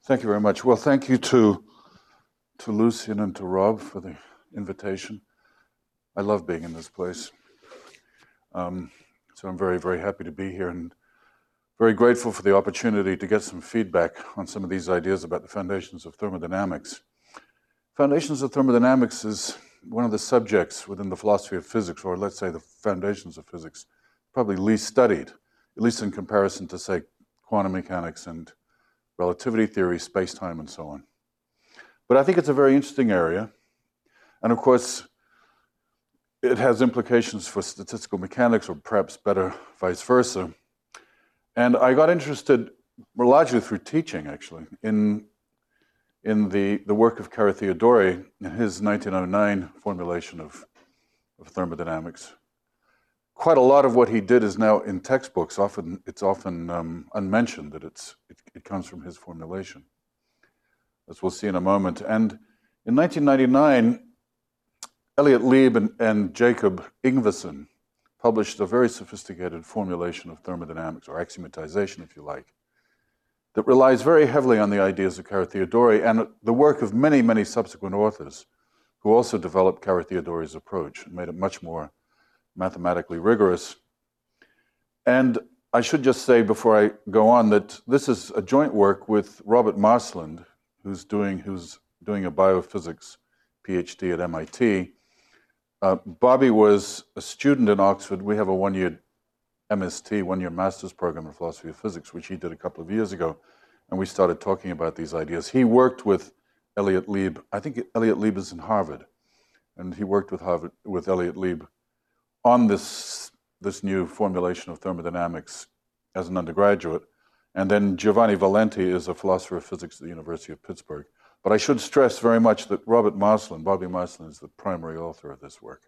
Thank you very much. Well, thank you to Lucian and to Rob for the invitation. I love being in this place. So I'm very, very happy to be here and very grateful for the opportunity to get some feedback on some of these ideas about the foundations of thermodynamics. Foundations of thermodynamics is one of the subjects within the philosophy of physics, or let's say the foundations of physics, probably least studied, at least in comparison to, say, quantum mechanics and relativity theory, space-time, and so on. But I think it's a very interesting area. And of course, it has implications for statistical mechanics, or perhaps better, vice versa. And I got interested, largely through teaching, actually, in the work of Carathéodory in his 1909 formulation of thermodynamics. Quite a lot of what he did is now in textbooks. It's often unmentioned that it comes from his formulation, as we'll see in a moment. And in 1999, Elliot Lieb and Jacob Ingvason published a very sophisticated formulation of thermodynamics, or axiomatization, if you like, that relies very heavily on the ideas of Carathéodory and the work of many, many subsequent authors who also developed Carathéodory's approach and made it much more mathematically rigorous. And I should just say before I go on that this is a joint work with Robert Marsland, who's doing a biophysics PhD at MIT. Bobby was a student in Oxford. We have a one-year MST, one-year master's program in philosophy of physics, which he did a couple of years ago, and we started talking about these ideas. He worked with Elliot Lieb. I think Elliot Lieb is in Harvard, and he worked with Elliot Lieb on this new formulation of thermodynamics as an undergraduate. And then Giovanni Valenti is a philosopher of physics at the University of Pittsburgh. But I should stress very much that Bobby Marsland, is the primary author of this work.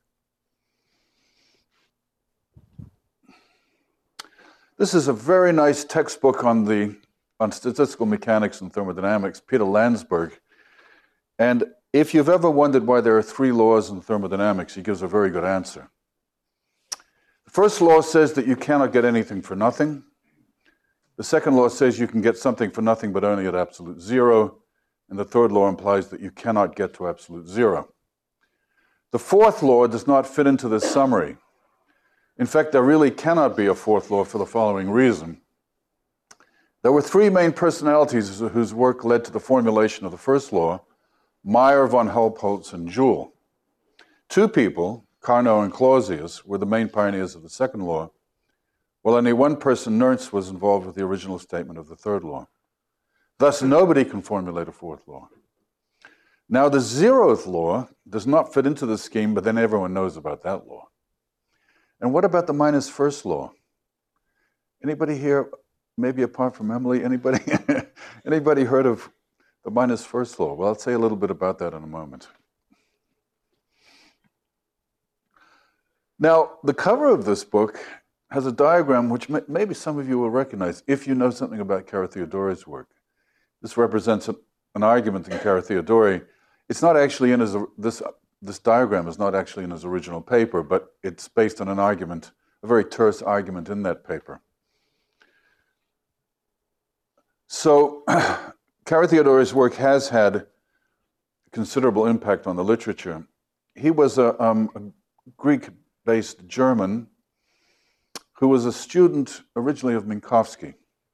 This is a very nice textbook on statistical mechanics and thermodynamics, Peter Landsberg. And if you've ever wondered why there are 3 laws in thermodynamics, he gives a very good answer. The first law says that you cannot get anything for nothing. The second law says you can get something for nothing, but only at absolute zero. And the third law implies that you cannot get to absolute zero. The fourth law does not fit into this summary. In fact, there really cannot be a fourth law for the following reason. There were 3 main personalities whose work led to the formulation of the first law: Meyer, von Helmholtz, and Joule. 2 people, Carnot and Clausius, were the main pioneers of the second law, while only one person, Nernst, was involved with the original statement of the third law. Thus, nobody can formulate a fourth law. Now, the 0th law does not fit into the scheme, but then everyone knows about that law. And what about the minus first law? Anybody here, maybe apart from Emily, anybody heard of the minus first law? Well, I'll say a little bit about that in a moment. Now, the cover of this book has a diagram which maybe some of you will recognize if you know something about Carathéodory's work. This represents an argument in Carathéodory. It's not actually in this diagram is not actually in his original paper, but it's based on an argument, a very terse argument in that paper. So Carathéodory's work has had considerable impact on the literature. He was a Greek-based German who was a student originally of Minkowski.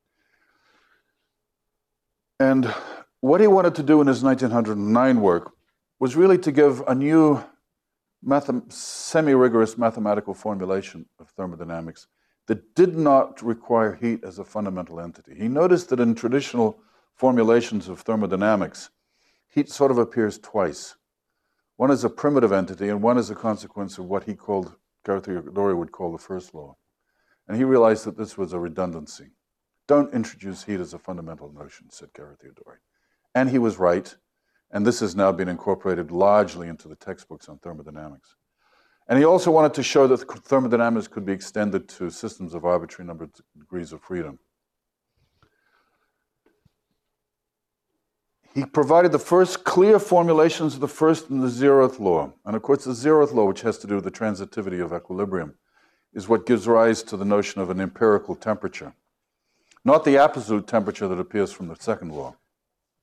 And what he wanted to do in his 1909 work was really to give a new semi-rigorous mathematical formulation of thermodynamics that did not require heat as a fundamental entity. He noticed that in traditional formulations of thermodynamics, heat sort of appears twice. One is a primitive entity, and one is a consequence of what Carathéodory would call the first law. And he realized that this was a redundancy. Don't introduce heat as a fundamental notion, said Carathéodory. And he was right, and this has now been incorporated largely into the textbooks on thermodynamics. And he also wanted to show that thermodynamics could be extended to systems of arbitrary number of degrees of freedom. He provided the first clear formulations of the first and the 0th law. And of course, the 0th law, which has to do with the transitivity of equilibrium, is what gives rise to the notion of an empirical temperature, not the absolute temperature that appears from the second law.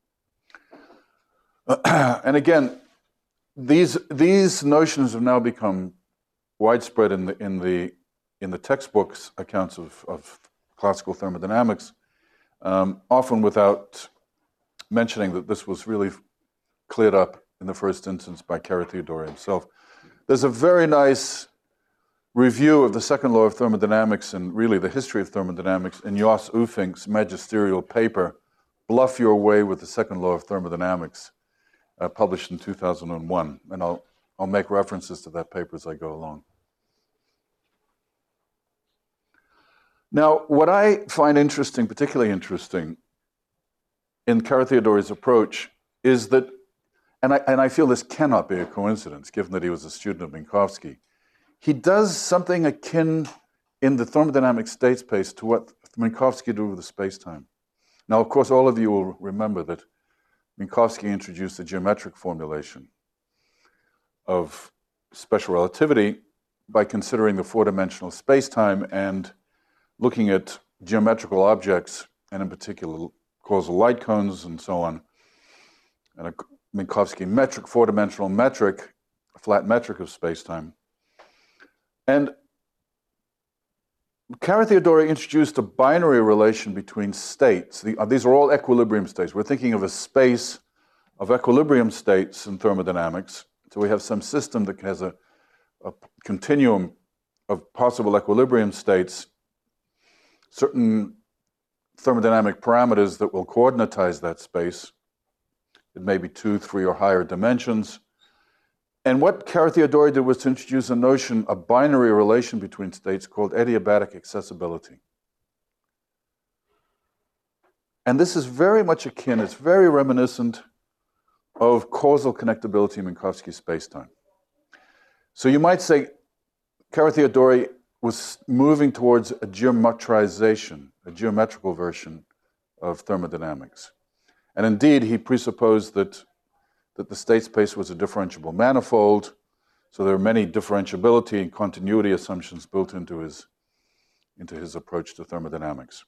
And again, these notions have now become widespread in the textbooks accounts of classical thermodynamics, often without mentioning that this was really cleared up in the first instance by Carathéodory himself. There's a very nice review of the second law of thermodynamics and really the history of thermodynamics in Jos Ufink's magisterial paper, Bluff Your Way with the Second Law of Thermodynamics, published in 2001. And I'll make references to that paper as I go along. Now, what I find interesting, particularly interesting, in Carathéodory's approach is that, and I feel this cannot be a coincidence, given that he was a student of Minkowski, he does something akin in the thermodynamic state space to what Minkowski did with the space-time. Now, of course, all of you will remember that Minkowski introduced the geometric formulation of special relativity by considering the four-dimensional space-time and looking at geometrical objects, and in particular causal light cones and so on, and a Minkowski metric, four-dimensional metric, a flat metric of space-time. And Carathéodory introduced a binary relation between states. These are all equilibrium states. We're thinking of a space of equilibrium states in thermodynamics. So we have some system that has a continuum of possible equilibrium states, certain thermodynamic parameters that will coordinatize that space. It may be 2, 3, or higher dimensions. And what Carathéodory did was to introduce a notion, a binary relation between states called adiabatic accessibility. And this is very much akin, it's very reminiscent of causal connectability in Minkowski spacetime. So you might say Carathéodory was moving towards a geometrization, a geometrical version of thermodynamics. And indeed, he presupposed that the state space was a differentiable manifold, so there are many differentiability and continuity assumptions built into his approach to thermodynamics.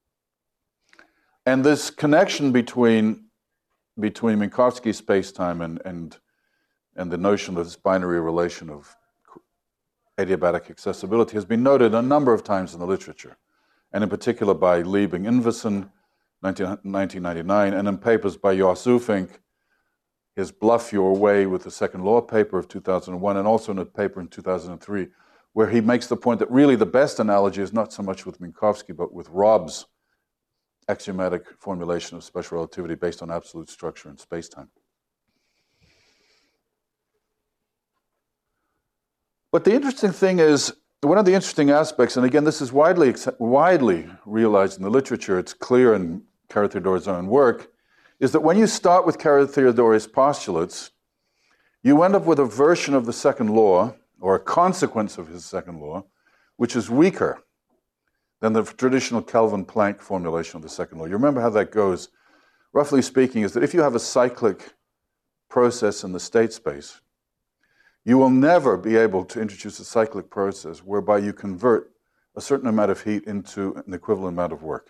And this connection between Minkowski spacetime and the notion of this binary relation of adiabatic accessibility has been noted a number of times in the literature, and in particular by Liebing-Inverson, 1999, and in papers by Jos Ufink, his Bluff Your Way with the Second Law paper of 2001, and also in a paper in 2003, where he makes the point that really the best analogy is not so much with Minkowski, but with Robb's axiomatic formulation of special relativity based on absolute structure in spacetime. But the interesting thing is, one of the interesting aspects, and again, this is widely realized in the literature, it's clear in Carathéodory's own work, is that when you start with Carathéodory's postulates, you end up with a version of the second law, or a consequence of his second law, which is weaker than the traditional Kelvin-Planck formulation of the second law. You remember how that goes. Roughly speaking, is that if you have a cyclic process in the state space, you will never be able to introduce a cyclic process whereby you convert a certain amount of heat into an equivalent amount of work.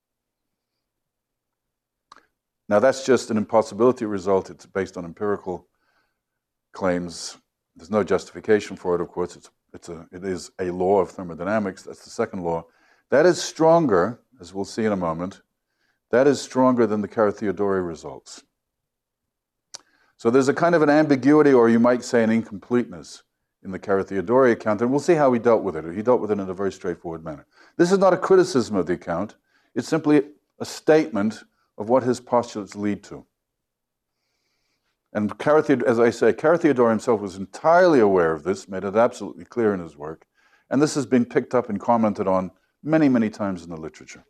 Now, that's just an impossibility result. It's based on empirical claims. There's no justification for it, of course. It is a law of thermodynamics. That's the second law. That is stronger, as we'll see in a moment, that is stronger than the Carathéodory results. So there's a kind of an ambiguity, or you might say an incompleteness, in the Carathéodory account, and we'll see how he dealt with it. He dealt with it in a very straightforward manner. This is not a criticism of the account. It's simply a statement of what his postulates lead to. And as I say, Carathéodory himself was entirely aware of this, made it absolutely clear in his work, and this has been picked up and commented on many, many times in the literature.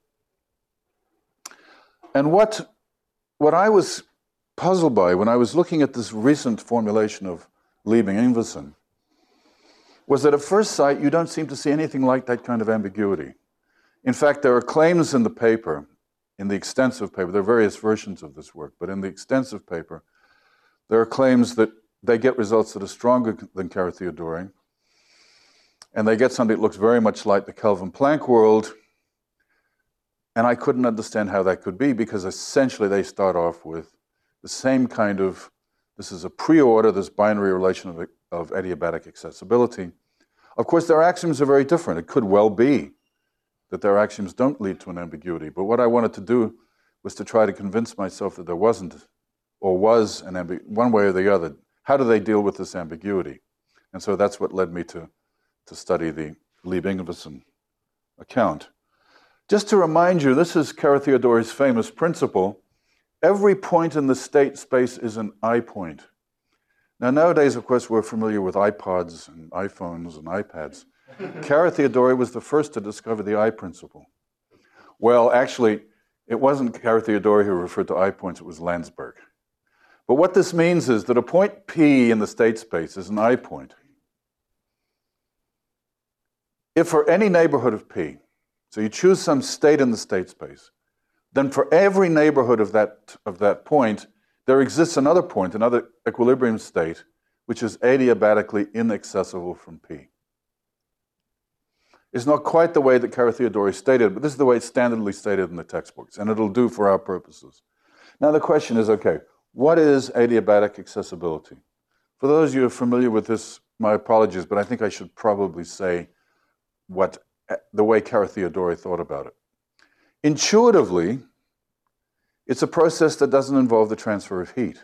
And what I was puzzled by when I was looking at this recent formulation of Liebing-Inverson was that at first sight, you don't seem to see anything like that kind of ambiguity. In fact, there are claims in the paper, in the extensive paper, there are various versions of this work, but in the extensive paper, there are claims that they get results that are stronger than Carathéodory, and they get something that looks very much like the Kelvin-Planck world, and I couldn't understand how that could be, because essentially they start off with the same kind of, this is a pre-order, this binary relation of adiabatic accessibility. Of course, their axioms are very different. It could well be that their axioms don't lead to an ambiguity, but what I wanted to do was to try to convince myself that there wasn't, or was an ambiguity, one way or the other. How do they deal with this ambiguity? And so that's what led me to study the Lieb-Ingvarson account. Just to remind you, this is Carathéodory's famous principle. Every point in the state space is an I point. Now, nowadays, of course, we're familiar with iPods and iPhones and iPads. Carathéodory was the first to discover the I principle. Well, actually, it wasn't Carathéodory who referred to I points, it was Landsberg. But what this means is that a point P in the state space is an I point. If for any neighborhood of P, so you choose some state in the state space, then for every neighborhood of that point, there exists another point, another equilibrium state, which is adiabatically inaccessible from P. It's not quite the way that Carathéodory stated, but this is the way it's standardly stated in the textbooks, and it'll do for our purposes. Now the question is, okay, what is adiabatic accessibility? For those of you who are familiar with this, my apologies, but I think I should probably say the way Carathéodory thought about it. Intuitively, it's a process that doesn't involve the transfer of heat.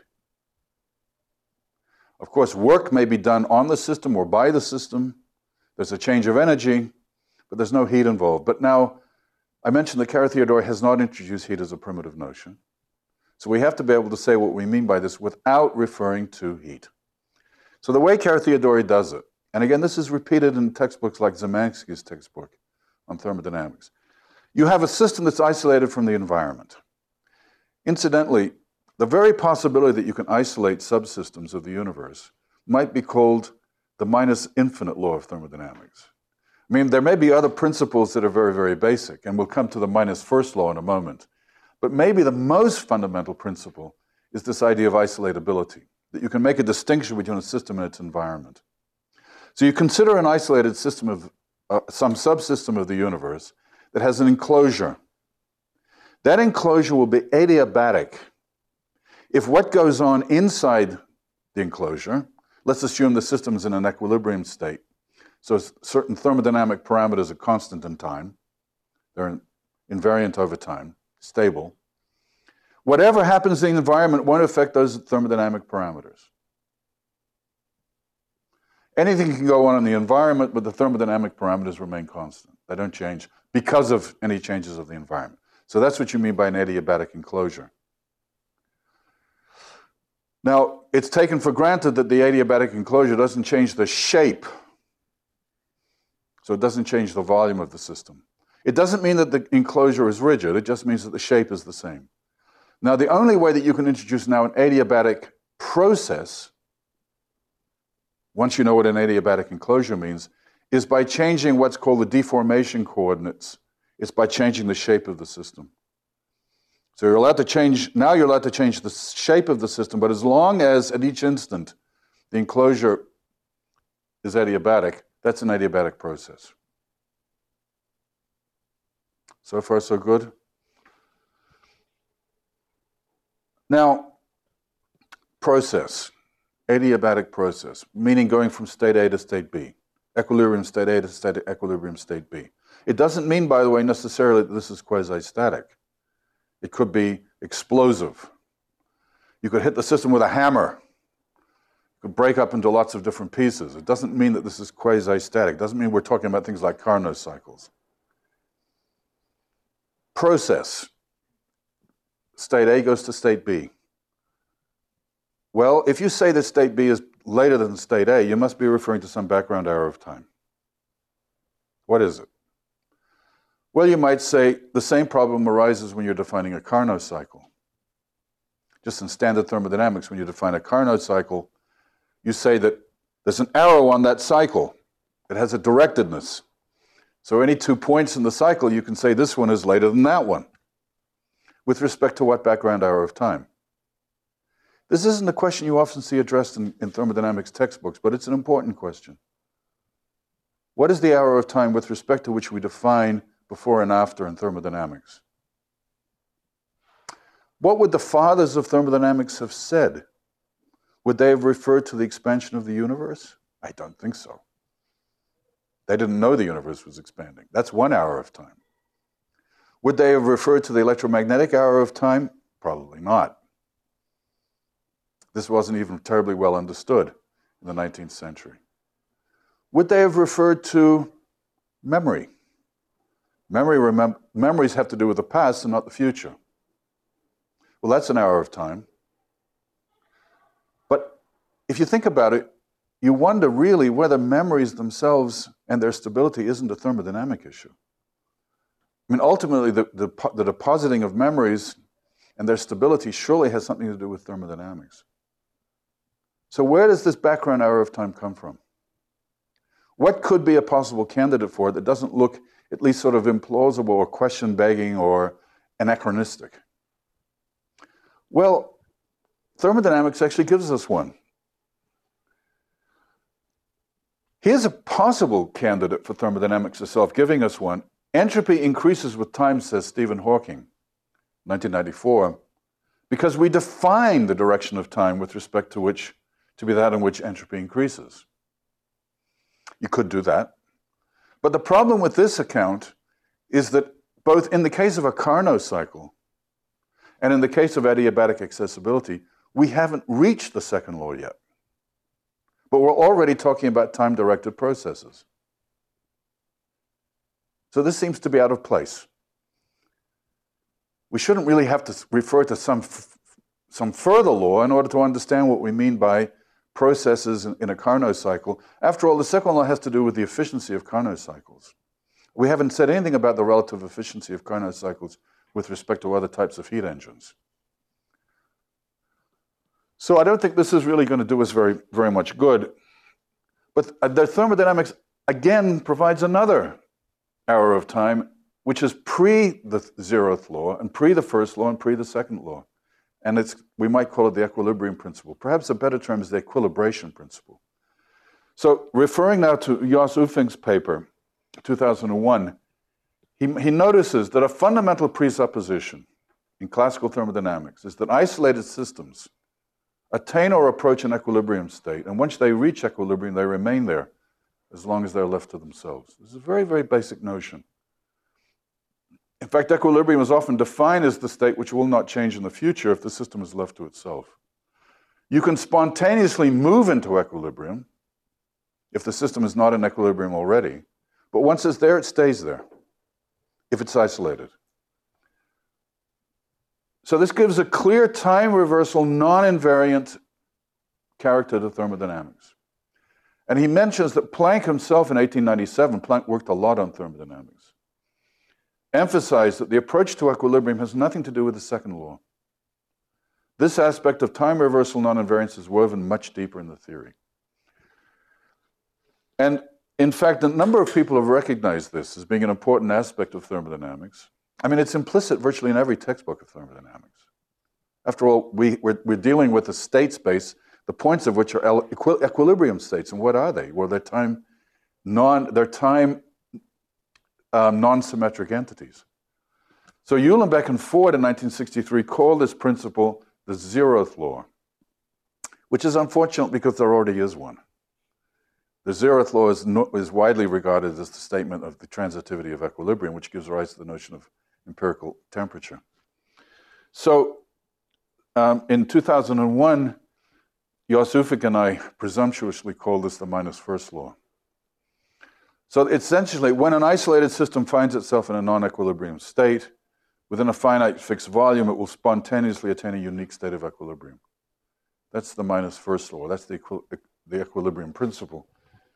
Of course, work may be done on the system or by the system. There's a change of energy, but there's no heat involved. But now, I mentioned that Carathéodory has not introduced heat as a primitive notion. So we have to be able to say what we mean by this without referring to heat. So the way Carathéodory does it, and again, this is repeated in textbooks like Zemansky's textbook on thermodynamics. You have a system that's isolated from the environment. Incidentally, the very possibility that you can isolate subsystems of the universe might be called the minus infinite law of thermodynamics. I mean, there may be other principles that are very, very basic, and we'll come to the minus first law in a moment. But maybe the most fundamental principle is this idea of isolatability, that you can make a distinction between a system and its environment. So you consider an isolated system of some subsystem of the universe that has an enclosure. That enclosure will be adiabatic if what goes on inside the enclosure, let's assume the system is in an equilibrium state, so certain thermodynamic parameters are constant in time, they're invariant over time, stable. Whatever happens in the environment won't affect those thermodynamic parameters. Anything can go on in the environment, but the thermodynamic parameters remain constant. They don't change because of any changes of the environment. So that's what you mean by an adiabatic enclosure. Now, it's taken for granted that the adiabatic enclosure doesn't change the shape. So it doesn't change the volume of the system. It doesn't mean that the enclosure is rigid. It just means that the shape is the same. Now, the only way that you can introduce now an adiabatic process, once you know what an adiabatic enclosure means, is by changing what's called the deformation coordinates. It's by changing the shape of the system. So you're allowed to change, now you're allowed to change the shape of the system, but as long as at each instant the enclosure is adiabatic, that's an adiabatic process. So far, so good. Now, process, adiabatic process, meaning going from state A to state B, equilibrium state A to equilibrium state B. It doesn't mean, by the way, necessarily that this is quasi-static. It could be explosive. You could hit the system with a hammer. It could break up into lots of different pieces. It doesn't mean that this is quasi-static. It doesn't mean we're talking about things like Carnot cycles. Process. State A goes to state B. Well, if you say that state B is later than state A, you must be referring to some background hour of time. What is it? Well, you might say the same problem arises when you're defining a Carnot cycle. Just in standard thermodynamics, when you define a Carnot cycle, you say that there's an arrow on that cycle. It has a directedness. So any 2 points in the cycle, you can say this one is later than that one, with respect to what background hour of time. This isn't a question you often see addressed in thermodynamics textbooks, but it's an important question. What is the hour of time with respect to which we define before and after in thermodynamics? What would the fathers of thermodynamics have said? Would they have referred to the expansion of the universe? I don't think so. They didn't know the universe was expanding. That's 1 hour of time. Would they have referred to the electromagnetic hour of time? Probably not. This wasn't even terribly well understood in the 19th century. Would they have referred to memory? Memories have to do with the past and not the future. Well, that's an hour of time. But if you think about it, you wonder really whether memories themselves and their stability isn't a thermodynamic issue. I mean, ultimately, the depositing of memories and their stability surely has something to do with thermodynamics. So where does this background hour of time come from? What could be a possible candidate for it that doesn't look at least sort of implausible or question-begging or anachronistic? Well, thermodynamics actually gives us one. Here's a possible candidate for thermodynamics itself, giving us one. Entropy increases with time, says Stephen Hawking, 1994, because we define the direction of time with respect to which to be that in which entropy increases. You could do that. But the problem with this account is that both in the case of a Carnot cycle and in the case of adiabatic accessibility, we haven't reached the second law yet. But we're already talking about time-directed processes. So this seems to be out of place. We shouldn't really have to refer to some further law in order to understand what we mean by processes in a Carnot cycle. After all, the second law has to do with the efficiency of Carnot cycles. We haven't said anything about the relative efficiency of Carnot cycles with respect to other types of heat engines. So I don't think this is really going to do us very, very much good. But the thermodynamics, again, provides another hour of time, which is pre the zeroth law, and pre the first law, and pre the second law. And we might call it the equilibrium principle. Perhaps a better term is the equilibration principle. So referring now to Jos Uffing's paper, 2001, he notices that a fundamental presupposition in classical thermodynamics is that isolated systems attain or approach an equilibrium state, and once they reach equilibrium, they remain there as long as they're left to themselves. This is a very, very basic notion. In fact, equilibrium is often defined as the state which will not change in the future if the system is left to itself. You can spontaneously move into equilibrium if the system is not in equilibrium already, but once it's there, it stays there, if it's isolated. So this gives a clear time reversal, non-invariant character to thermodynamics. And he mentions that Planck himself in 1897, Planck worked a lot on thermodynamics, emphasized that the approach to equilibrium has nothing to do with the second law. This aspect of time reversal non-invariance is woven much deeper in the theory. And in fact, a number of people have recognized this as being an important aspect of thermodynamics. I mean, it's implicit virtually in every textbook of thermodynamics. After all, we're dealing with a state space, the points of which are equilibrium states. And what are they? Well, they're time non-symmetric entities. So Uhlenbeck and Ford in 1963 called this principle the zeroth law, which is unfortunate because there already is one. The zeroth law is widely regarded as the statement of the transitivity of equilibrium, which gives rise to the notion of empirical temperature. So in 2001, Jos Uffing and I presumptuously called this the minus first law. So essentially, when an isolated system finds itself in a non-equilibrium state, within a finite fixed volume, it will spontaneously attain a unique state of equilibrium. That's the minus first law. That's the equilibrium principle.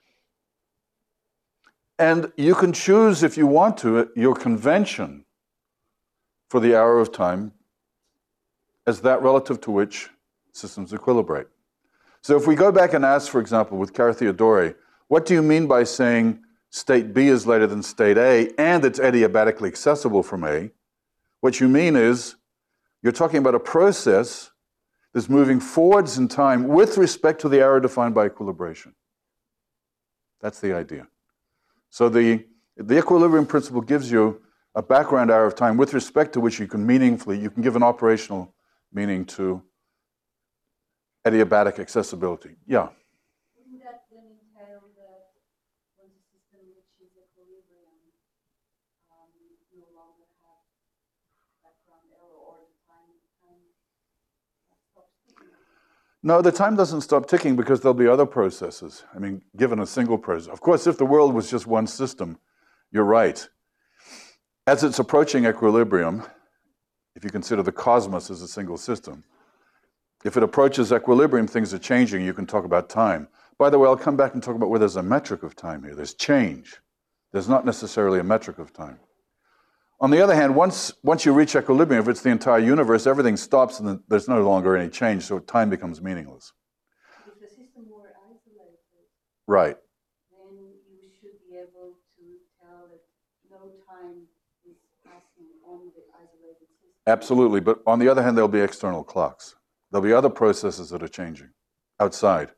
And you can choose, if you want to, your convention for the hour of time as that relative to which systems equilibrate. So if we go back and ask, for example, with Carathéodory, what do you mean by saying state B is later than state A and it's adiabatically accessible from A? What you mean is you're talking about a process that's moving forwards in time with respect to the hour defined by equilibration. That's the idea. So the equilibrium principle gives you a background hour of time with respect to which you can give an operational meaning to adiabatic accessibility. Yeah? Wouldn't that then entail that when the system reaches equilibrium, no longer have background error, or the time stops ticking? No, the time doesn't stop ticking because there'll be other processes. I mean, given a single process. Of course, if the world was just one system, you're right. As it's approaching equilibrium, if you consider the cosmos as a single system, if it approaches equilibrium, things are changing. You can talk about time. By the way, I'll come back and talk about where there's a metric of time here. There's change. There's not necessarily a metric of time. On the other hand, once you reach equilibrium, if it's the entire universe, everything stops and there's no longer any change, so time becomes meaningless. If the system were isolated, right, then you should be able to tell that no time is passing on the isolated system. Absolutely, but on the other hand, there'll be external clocks. There'll be other processes that are changing outside.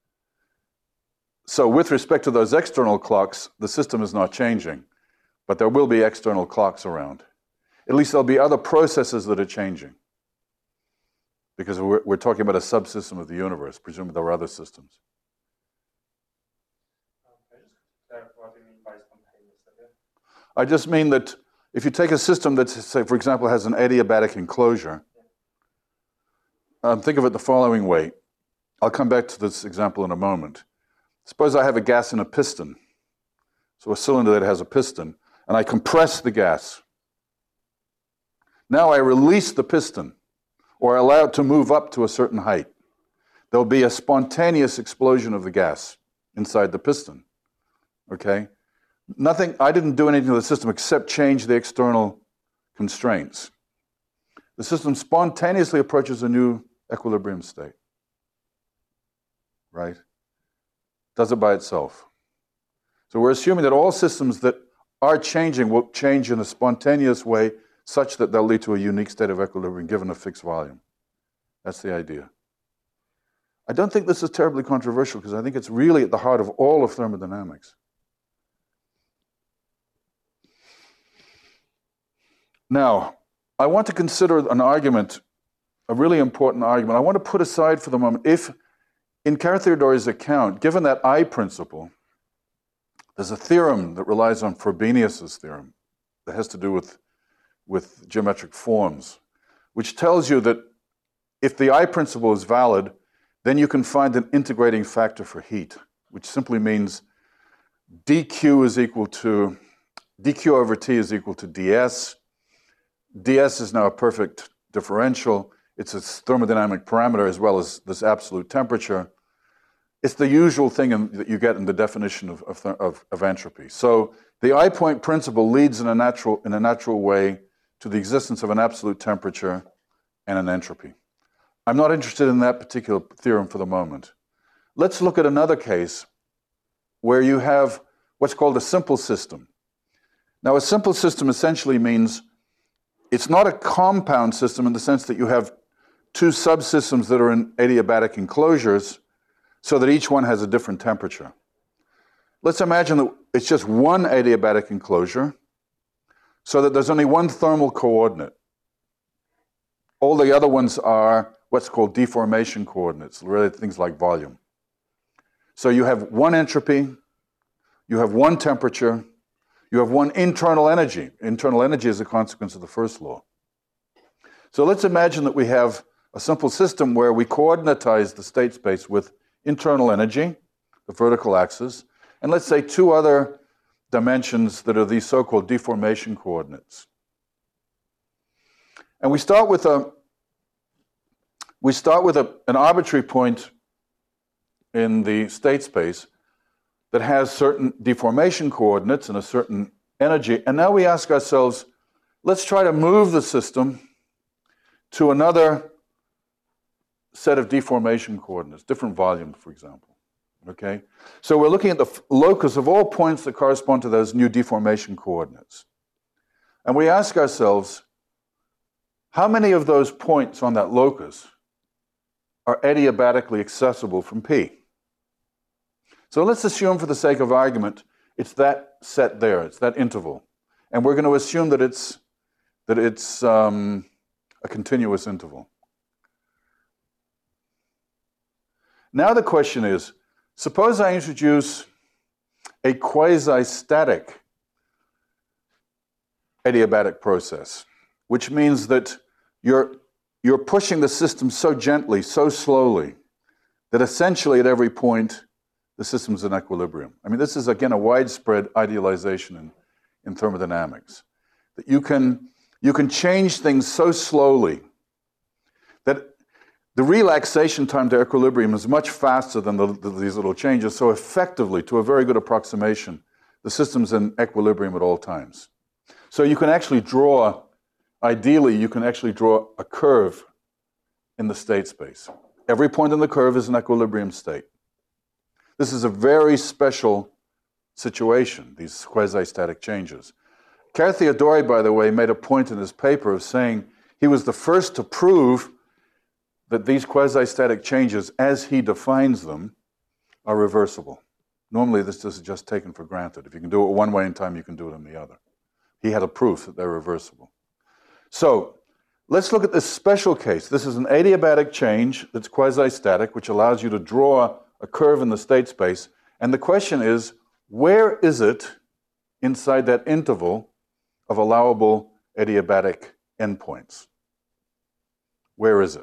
So with respect to those external clocks, the system is not changing, but there will be external clocks around. At least there'll be other processes that are changing, because we're talking about a subsystem of the universe. Presumably there are other systems. Can I just clarify what you mean by spontaneous again? I just mean that if you take a system that, say, for example, has an adiabatic enclosure, think of it the following way. I'll come back to this example in a moment. Suppose I have a gas in a piston, so a cylinder that has a piston, and I compress the gas. Now I release the piston, or I allow it to move up to a certain height. There'll be a spontaneous explosion of the gas inside the piston, okay? I didn't do anything to the system except change the external constraints. The system spontaneously approaches a new equilibrium state, right? Does it by itself. So we're assuming that all systems that are changing will change in a spontaneous way such that they'll lead to a unique state of equilibrium given a fixed volume. That's the idea. I don't think this is terribly controversial because I think it's really at the heart of all of thermodynamics. Now, I want to consider an argument, a really important argument. I want to put aside for the moment, if in Carathéodory's account, given that I principle, there's a theorem that relies on Frobenius's theorem that has to do with geometric forms, which tells you that if the I principle is valid, then you can find an integrating factor for heat, which simply means dq over T is equal to ds. ds is now a perfect differential. It's a thermodynamic parameter as well as this absolute temperature. It's the usual thing that you get in the definition of entropy. So the I point principle leads in a natural way to the existence of an absolute temperature and an entropy. I'm not interested in that particular theorem for the moment. Let's look at another case where you have what's called a simple system. Now, a simple system essentially means it's not a compound system in the sense that you have two subsystems that are in adiabatic enclosures so that each one has a different temperature. Let's imagine that it's just one adiabatic enclosure so that there's only one thermal coordinate. All the other ones are what's called deformation coordinates, really things like volume. So you have one entropy, you have one temperature, you have one internal energy. Internal energy is a consequence of the first law. So let's imagine that we have a simple system where we coordinatize the state space with internal energy, the vertical axis, and let's say two other dimensions that are these so-called deformation coordinates. And we start with an arbitrary point in the state space that has certain deformation coordinates and a certain energy. And now we ask ourselves, let's try to move the system to another set of deformation coordinates, different volume, for example. Okay? So we're looking at the locus of all points that correspond to those new deformation coordinates. And we ask ourselves, how many of those points on that locus are adiabatically accessible from P? So let's assume, for the sake of argument, it's that set there, it's that interval. And we're going to assume that it's a continuous interval. Now the question is, suppose I introduce a quasi-static adiabatic process, which means that you're pushing the system so gently, so slowly, that essentially at every point the system's in equilibrium. I mean, this is, again, a widespread idealization in thermodynamics. That you can change things so slowly that the relaxation time to equilibrium is much faster than these little changes, so effectively, to a very good approximation, the system's in equilibrium at all times. So you can actually draw, ideally, you can actually draw a curve in the state space. Every point in the curve is an equilibrium state. This is a very special situation, these quasi-static changes. Carathéodory, by the way, made a point in his paper of saying he was the first to prove that these quasi-static changes, as he defines them, are reversible. Normally, this is just taken for granted. If you can do it one way in time, you can do it in the other. He had a proof that they're reversible. So let's look at this special case. This is an adiabatic change that's quasi-static, which allows you to draw a curve in the state space. And the question is, where is it inside that interval of allowable adiabatic endpoints? Where is it?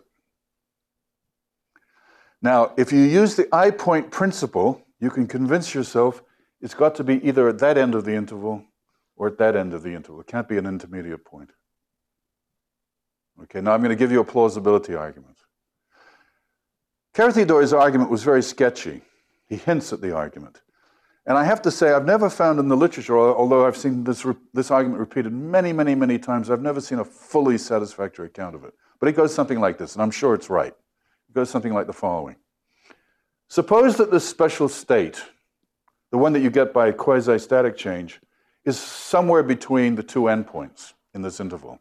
Now, if you use the I-point principle, you can convince yourself it's got to be either at that end of the interval or at that end of the interval. It can't be an intermediate point. Okay, now I'm going to give you a plausibility argument. Carathéodory's argument was very sketchy. He hints at the argument. And I have to say, I've never found in the literature, although I've seen this argument repeated many, many, many times, I've never seen a fully satisfactory account of it. But it goes something like this, and I'm sure it's right. It goes something like the following. Suppose that this special state, the one that you get by a quasi-static change, is somewhere between the two endpoints in this interval.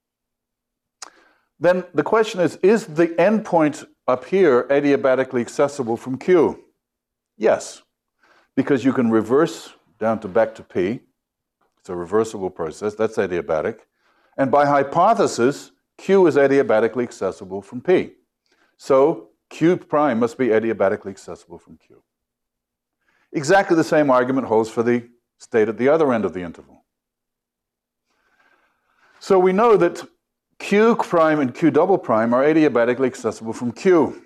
Then the question is the endpoint up here adiabatically accessible from Q? Yes, because you can reverse down to back to P. It's a reversible process. That's adiabatic. And by hypothesis, Q is adiabatically accessible from P. So Q prime must be adiabatically accessible from Q. Exactly the same argument holds for the state at the other end of the interval. So we know that Q prime and Q double prime are adiabatically accessible from Q.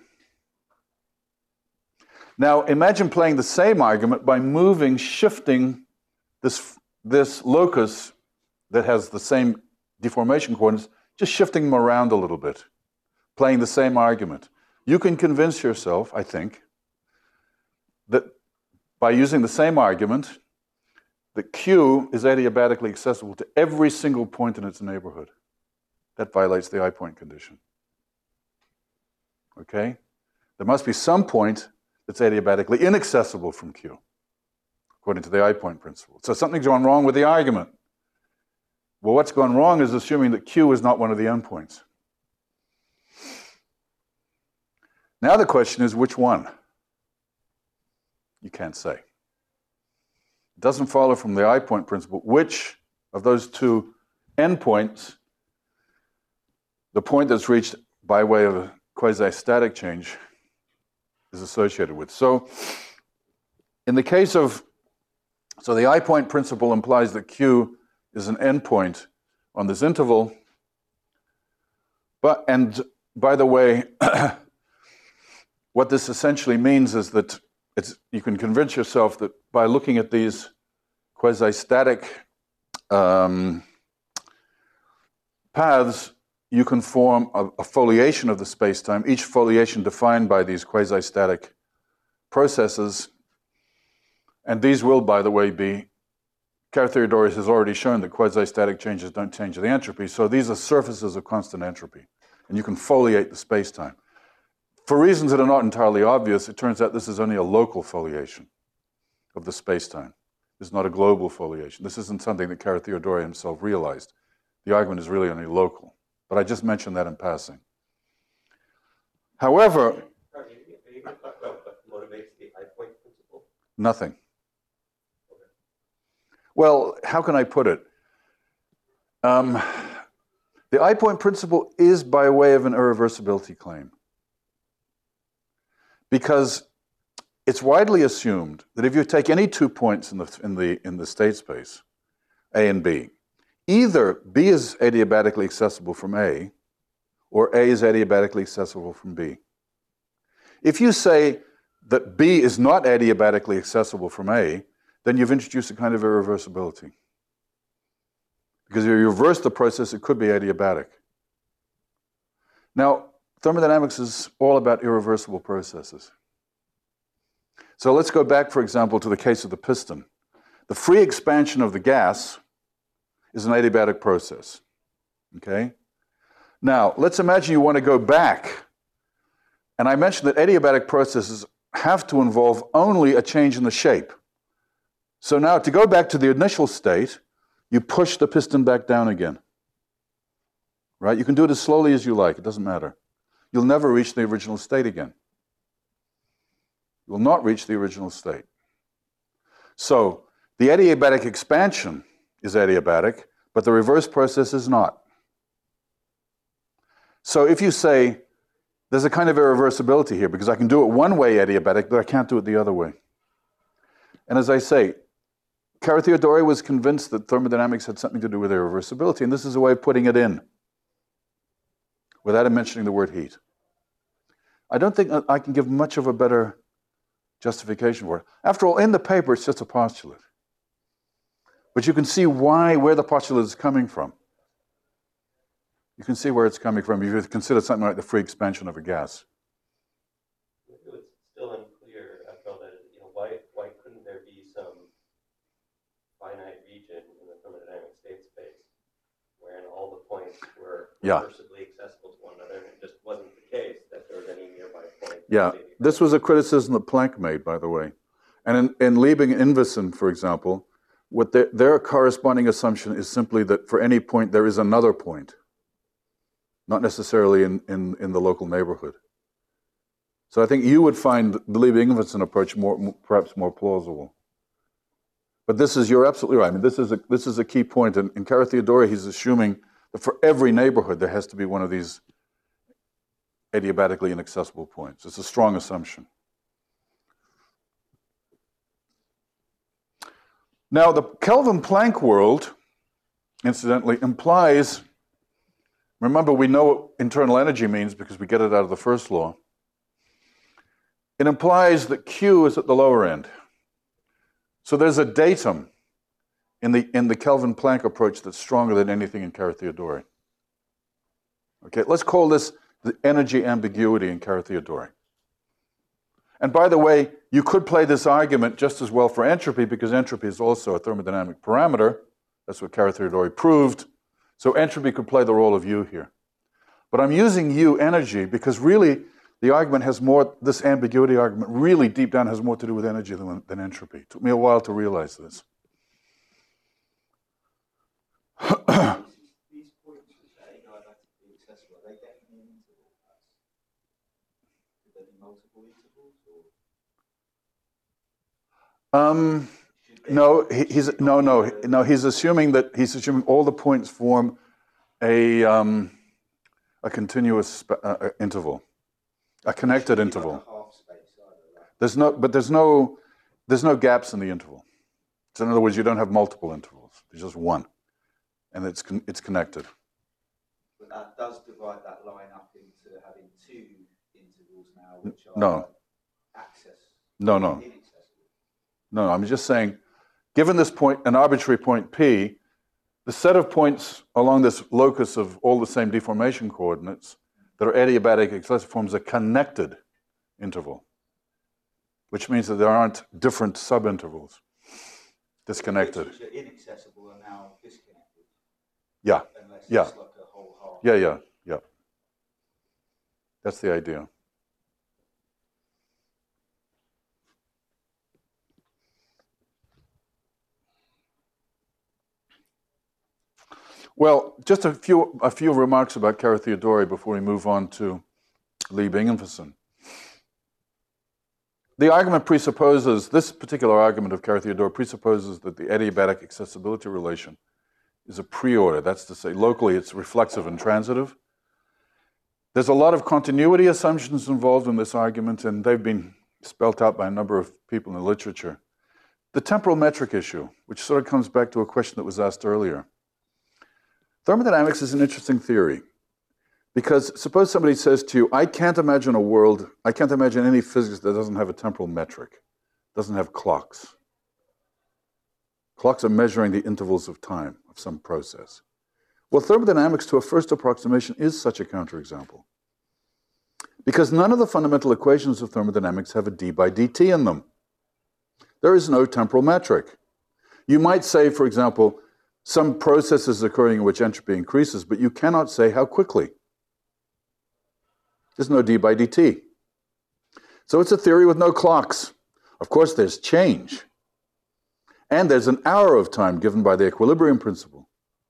Now imagine playing the same argument by shifting this locus that has the same deformation coordinates, just shifting them around a little bit, playing the same argument. You can convince yourself, I think, that by using the same argument, that Q is adiabatically accessible to every single point in its neighborhood. That violates the I-point condition. Okay? There must be some point that's adiabatically inaccessible from Q, according to the I-point principle. So something's gone wrong with the argument. Well, what's gone wrong is assuming that Q is not one of the endpoints. Now the question is, which one? You can't say. It doesn't follow from the I-point principle which of those two endpoints, the point that's reached by way of a quasi-static change, is associated with. So in the case of, so the I-point principle implies that Q is an endpoint on this interval, and by the way, what this essentially means is that you can convince yourself that by looking at these quasi-static paths, you can form a foliation of the space-time, each foliation defined by these quasi-static processes. And these will, by the way, be, Carathéodory has already shown that quasi-static changes don't change the entropy, so these are surfaces of constant entropy. And you can foliate the space-time. For reasons that are not entirely obvious, it turns out this is only a local foliation of the space-time. This is not a global foliation. This isn't something that Carathéodory himself realized. The argument is really only local. But I just mentioned that in passing. However, Are you going to talk about what motivates the I-point principle? nothing. Well, how can I put it? The I-point principle is by way of an irreversibility claim. Because it's widely assumed that if you take any 2 points in the state space, A and B, either B is adiabatically accessible from A, or A is adiabatically accessible from B. If you say that B is not adiabatically accessible from A, then you've introduced a kind of irreversibility. Because if you reverse the process, it could be adiabatic. Now, thermodynamics is all about irreversible processes. So let's go back, for example, to the case of the piston. The free expansion of the gas is an adiabatic process. Okay? Now, let's imagine you want to go back. And I mentioned that adiabatic processes have to involve only a change in the shape. So now, to go back to the initial state, you push the piston back down again. Right? You can do it as slowly as you like. It doesn't matter. You'll never reach the original state again. You will not reach the original state. So the adiabatic expansion is adiabatic, but the reverse process is not. So if you say, there's a kind of irreversibility here, because I can do it one way adiabatic, but I can't do it the other way. And as I say, Carathéodory was convinced that thermodynamics had something to do with irreversibility, and this is a way of putting it in, without mentioning the word heat. I don't think I can give much of a better justification for it. After all, in the paper, it's just a postulate. But you can see where the postulate is coming from. You can see where it's coming from if you consider something like the free expansion of a gas. It was still unclear. I felt that, why couldn't there be some finite region in the thermodynamic state space wherein all the points were reversibly accessible to one another, and it just wasn't the case that there was any nearby point. Yeah, this was a criticism that Planck made, by the way. And in Liebig and Inverson, for example, what their corresponding assumption is simply that for any point there is another point, not necessarily in the local neighborhood. So I think you would find the Liebig-Inverson approach perhaps more plausible. But you're absolutely right. I mean, this is a key point. And in Carathéodory, he's assuming that for every neighborhood there has to be one of these adiabatically inaccessible points. It's a strong assumption. Now, the Kelvin-Planck world, incidentally, implies, remember, we know what internal energy means because we get it out of the first law. It implies that Q is at the lower end. So there's a datum in the Kelvin-Planck approach that's stronger than anything in Carathéodory. Okay, let's call this the energy ambiguity in Carathéodory. And by the way, you could play this argument just as well for entropy, because entropy is also a thermodynamic parameter. That's what Carathéodory proved. So entropy could play the role of U here. But I'm using U energy because really the argument has more, this ambiguity argument really deep down has more to do with energy than entropy. It took me a while to realize this. These points which are adiabatically accessible, are they definitely an interval? Could there be multiple intervals? No. He's assuming all the points form a continuous interval, a connected interval. Like a half space either, right? There's no gaps in the interval. So in other words, you don't have multiple intervals. There's just one, and it's connected. But that does divide that line up into having two intervals now, which are No. inaccessible. No, I'm just saying, given this point, an arbitrary point P, the set of points along this locus of all the same deformation coordinates that are adiabatic accessible forms a connected interval, which means that there aren't different subintervals, disconnected. Which are inaccessible are now disconnected. Yeah, Unless yeah. it's like a whole half. Yeah. That's the idea. Well, just a few remarks about Carathéodory before we move on to Liebig-Inverson. The argument presupposes, this particular argument of Carathéodory presupposes that the adiabatic accessibility relation is a preorder. That's to say, locally it's reflexive and transitive. There's a lot of continuity assumptions involved in this argument, and they've been spelt out by a number of people in the literature. The temporal metric issue, which sort of comes back to a question that was asked earlier. Thermodynamics is an interesting theory, because suppose somebody says to you, I can't imagine a world, I can't imagine any physics that doesn't have a temporal metric, doesn't have clocks. Clocks are measuring the intervals of time of some process. Well, thermodynamics, to a first approximation, is such a counterexample. Because none of the fundamental equations of thermodynamics have a d by dt in them. There is no temporal metric. You might say, for example, some process is occurring in which entropy increases, but you cannot say how quickly. There's no d by dt. So it's a theory with no clocks. Of course, there's change. And there's an hour of time given by the equilibrium principle.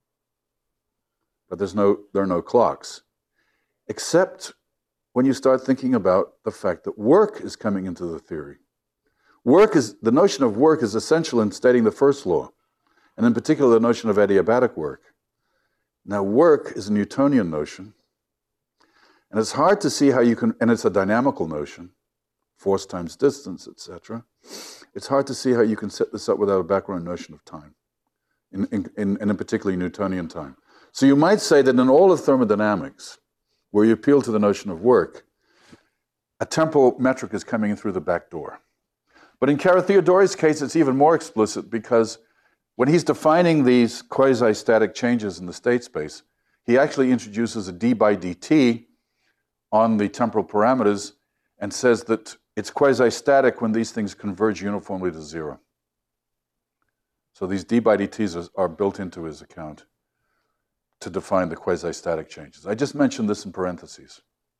But there are no clocks. Except when you start thinking about the fact that work is coming into the theory. The notion of work is essential in stating the first law, and in particular the notion of adiabatic work. Now, work is a Newtonian notion, and it's hard to see how you can, and it's a dynamical notion, force times distance, etc. It's hard to see how you can set this up without a background notion of time, and in particularly Newtonian time. So you might say that in all of thermodynamics, where you appeal to the notion of work, a temporal metric is coming in through the back door. But in Carathéodory's case, it's even more explicit, because when he's defining these quasi-static changes in the state space, he actually introduces a d by dt on the temporal parameters and says that it's quasi-static when these things converge uniformly to zero. So these d by dt's are built into his account to define the quasi-static changes. I just mentioned this in parentheses.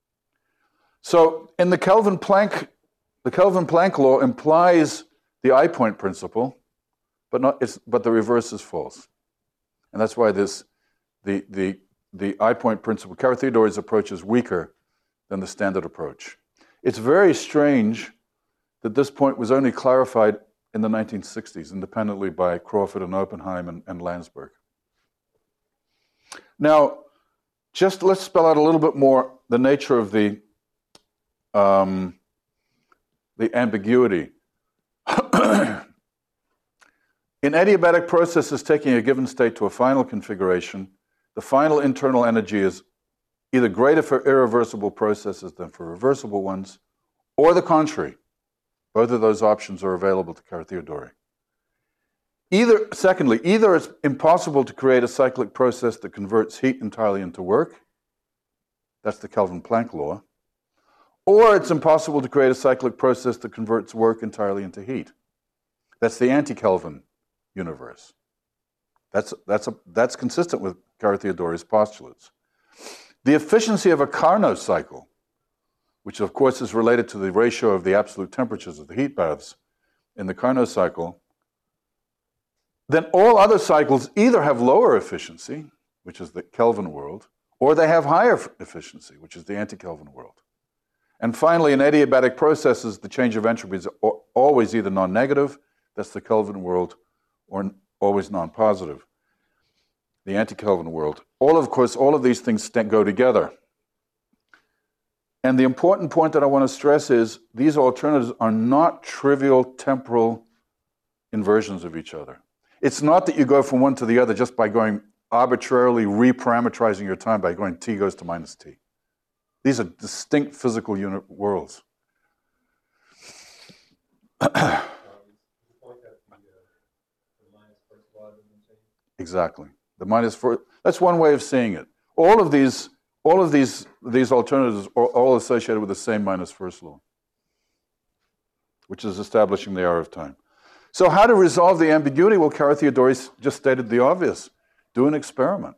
So in the Kelvin-Planck law implies the I-point principle, but the reverse is false. And that's why the I-point principle, Carathéodory's approach, is weaker than the standard approach. It's very strange that this point was only clarified in the 1960s, independently by Crawford and Oppenheim and Landsberg. Now, just let's spell out a little bit more the nature of the ambiguity. In adiabatic processes taking a given state to a final configuration, the final internal energy is either greater for irreversible processes than for reversible ones, or the contrary. Both of those options are available to Carathéodory. Secondly, either it's impossible to create a cyclic process that converts heat entirely into work. That's the Kelvin-Planck law. Or it's impossible to create a cyclic process that converts work entirely into heat. That's the anti-Kelvin universe. That's consistent with Carathéodory's postulates. The efficiency of a Carnot cycle, which of course is related to the ratio of the absolute temperatures of the heat baths in the Carnot cycle, then all other cycles either have lower efficiency, which is the Kelvin world, or they have higher efficiency, which is the anti-Kelvin world. And finally, in adiabatic processes, the change of entropy is always either non-negative, that's the Kelvin world, or always non-positive, the anti-Kelvin world. All of these things go together. And the important point that I want to stress is these alternatives are not trivial temporal inversions of each other. It's not that you go from one to the other just by going arbitrarily reparametrizing your time by going t goes to minus t. These are distinct physical unit worlds. Exactly. The minus four. That's one way of seeing it. All of these alternatives are all associated with the same minus first law, which is establishing the hour of time. So how to resolve the ambiguity? Well, Carathéodory just stated the obvious. Do an experiment.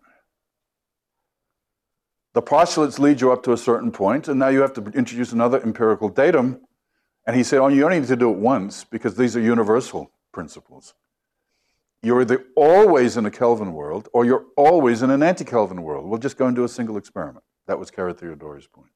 The postulates lead you up to a certain point, and now you have to introduce another empirical datum. And he said, oh, you only need to do it once, because these are universal principles. You're either always in a Kelvin world, or you're always in an anti-Kelvin world. We'll just go and do a single experiment. That was Carathéodory's point.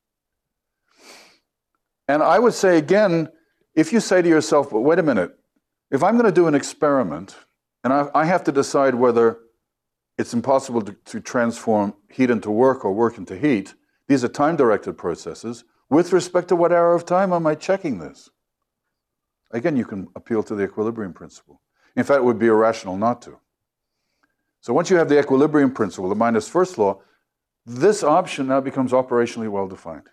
And I would say, again, if you say to yourself, but wait a minute, if I'm going to do an experiment, and I have to decide whether it's impossible to transform heat into work or work into heat. These are time-directed processes. With respect to what hour of time am I checking this? Again, you can appeal to the equilibrium principle. In fact, it would be irrational not to. So once you have the equilibrium principle, the minus first law, this option now becomes operationally well-defined.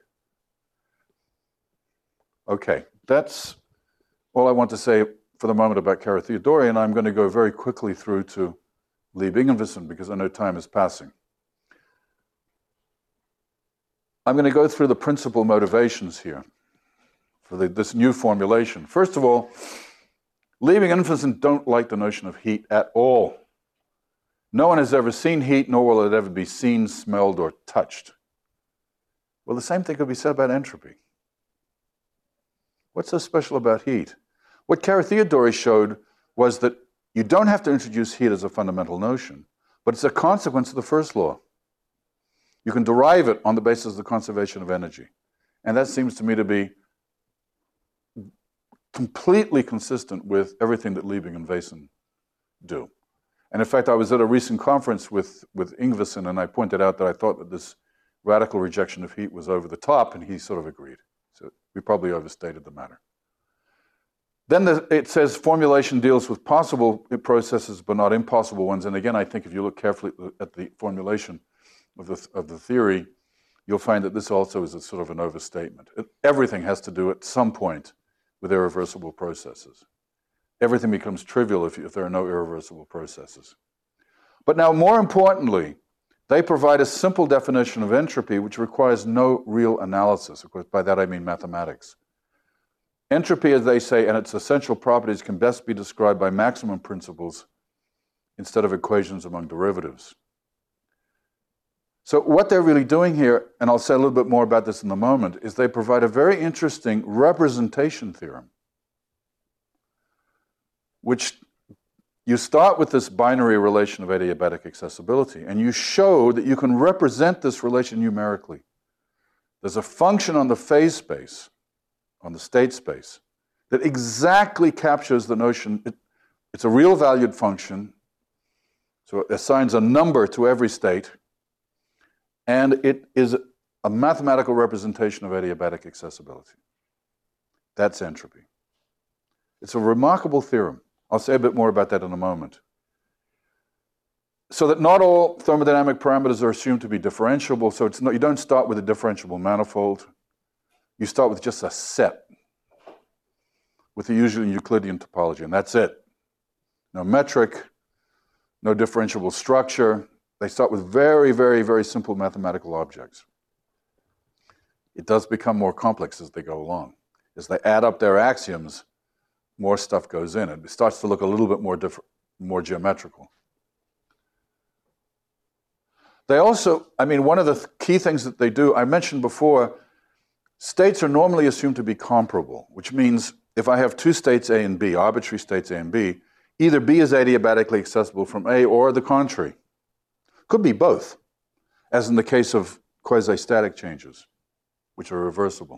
Okay, that's all I want to say for the moment about Carathéodory, and I'm going to go very quickly through to Lieb-Ingvarson because I know time is passing. I'm going to go through the principal motivations here for this new formulation. First of all, Liebig and Ingvarson don't like the notion of heat at all. No one has ever seen heat, nor will it ever be seen, smelled, or touched. Well, the same thing could be said about entropy. What's so special about heat? What Carathéodory showed was that you don't have to introduce heat as a fundamental notion, but it's a consequence of the first law. You can derive it on the basis of the conservation of energy. And that seems to me to be completely consistent with everything that Liebig and Ingvarson do. And in fact, I was at a recent conference with Ingvarson, and I pointed out that I thought that this radical rejection of heat was over the top, and he sort of agreed. So we probably overstated the matter. Then it says formulation deals with possible processes, but not impossible ones. And again, I think if you look carefully at the formulation of the theory, you'll find that this also is a sort of an overstatement. Everything has to do at some point with irreversible processes. Everything becomes trivial if there are no irreversible processes. But now, more importantly, they provide a simple definition of entropy which requires no real analysis. Of course, by that I mean mathematics. Entropy, as they say, and its essential properties can best be described by maximum principles instead of equations among derivatives. So what they're really doing here, and I'll say a little bit more about this in a moment, is they provide a very interesting representation theorem, which you start with this binary relation of adiabatic accessibility, and you show that you can represent this relation numerically. There's a function on the phase space, on the state space, that exactly captures the notion. It's a real valued function, so it assigns a number to every state, and it is a mathematical representation of adiabatic accessibility. That's entropy. It's a remarkable theorem. I'll say a bit more about that in a moment. So that not all thermodynamic parameters are assumed to be differentiable, so you don't start with a differentiable manifold. You start with just a set with the usual Euclidean topology, and that's it. No metric, no differentiable structure. They start with very, very, very simple mathematical objects. It does become more complex as they go along. As they add up their axioms, more stuff goes in. It starts to look a little bit more geometrical. They also, one of the key things that they do, I mentioned before, states are normally assumed to be comparable, which means if I have two states A and B, arbitrary states A and B, either B is adiabatically accessible from A or the contrary. Could be both, as in the case of quasi-static changes, which are reversible.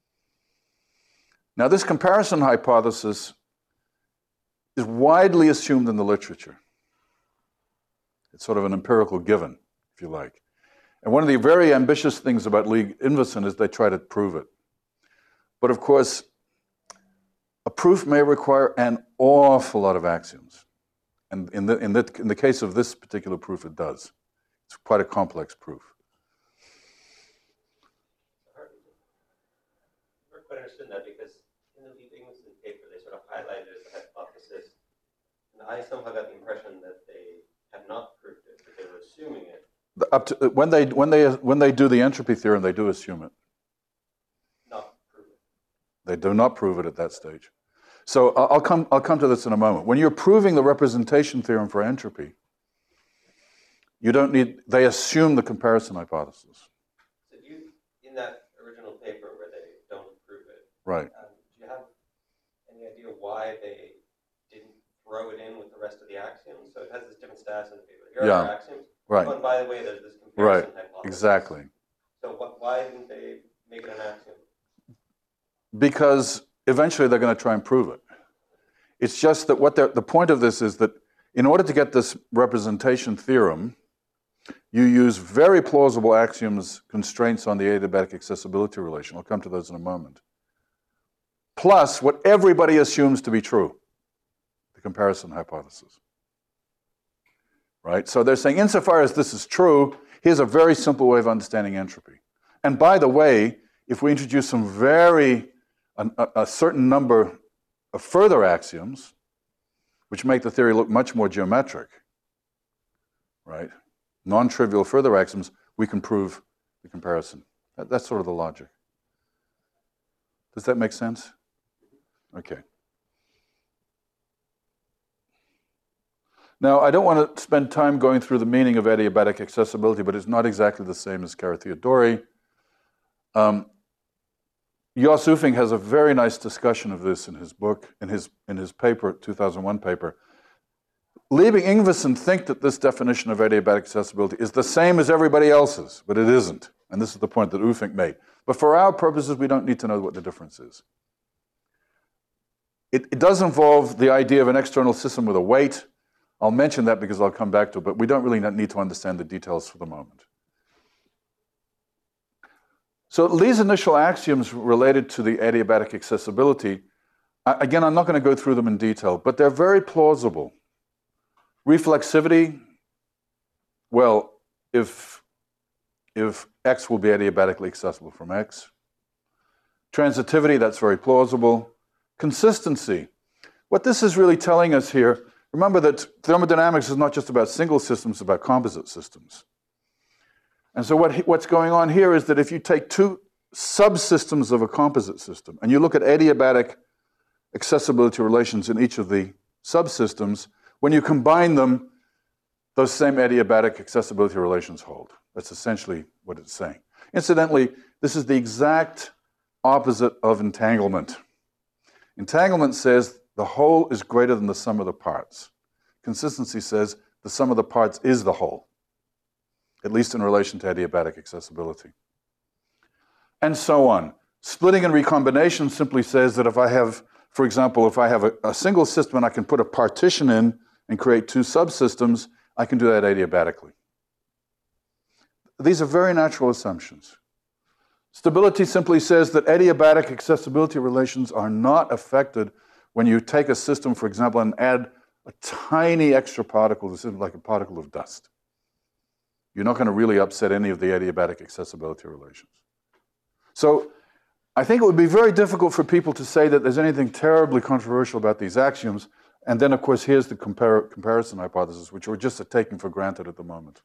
Now, this comparison hypothesis is widely assumed in the literature. It's sort of an empirical given, if you like. And one of the very ambitious things about Lieb-Ingvarson is they try to prove it. But of course, a proof may require an awful lot of axioms. And in the case of this particular proof, it does. It's quite a complex proof. I never quite understood that because in the Lieb-Ingvarson paper, they sort of highlighted it as a hypothesis. And I somehow got the impression that they had not proved it, that they were assuming it. When they do the entropy theorem, they do assume it. Not prove it. They do not prove it at that stage. So I'll come to this in a moment. When you're proving the representation theorem for entropy, they assume the comparison hypothesis. So in that original paper where they don't prove it, right? Do you have any idea why they didn't throw it in with the rest of the axioms? So it has this different status in the paper. Here are our axioms. Right. Oh, and by the way, there's this comparison hypothesis. Exactly. So why didn't they make it an axiom? Because eventually they're going to try and prove it. It's just that the point of this is that In order to get this representation theorem, you use very plausible axioms, constraints on the adiabatic accessibility relation. I'll come to those in a moment. Plus what everybody assumes to be true, the comparison hypothesis. Right? So they're saying, insofar as this is true, here's a very simple way of understanding entropy. And by the way, if we introduce some a certain number of further axioms, which make the theory look much more geometric, right? Non-trivial further axioms, we can prove the comparison. That's sort of the logic. Does that make sense? Okay. Now, I don't want to spend time going through the meaning of adiabatic accessibility, but it's not exactly the same as Carathéodory. Jos Uffing has a very nice discussion of this in his book, in his paper, 2001 paper. Liebing Ingvason think that this definition of adiabatic accessibility is the same as everybody else's, but it isn't. And this is the point that Uffing made. But for our purposes, we don't need to know what the difference is. It does involve the idea of an external system with a weight. I'll mention that because I'll come back to it, but we don't really need to understand the details for the moment. So these initial axioms related to the adiabatic accessibility, again, I'm not going to go through them in detail, but they're very plausible. Reflexivity, well, if X will be adiabatically accessible from X. Transitivity, that's very plausible. Consistency. What this is really telling us here, remember that thermodynamics is not just about single systems, it's about composite systems. And so what's going on here is that if you take two subsystems of a composite system and you look at adiabatic accessibility relations in each of the subsystems, when you combine them, those same adiabatic accessibility relations hold. That's essentially what it's saying. Incidentally, this is the exact opposite of entanglement. Entanglement says the whole is greater than the sum of the parts. Consistency says the sum of the parts is the whole, at least in relation to adiabatic accessibility. And so on. Splitting and recombination simply says that if I have, for example, if I have a single system and I can put a partition in and create two subsystems, I can do that adiabatically. These are very natural assumptions. Stability simply says that adiabatic accessibility relations are not affected when you take a system, for example, and add a tiny extra particle, this is like a particle of dust. You're not going to really upset any of the adiabatic accessibility relations. So I think it would be very difficult for people to say that there's anything terribly controversial about these axioms. And then, of course, here's the comparison hypothesis, which we're just taking for granted at the moment.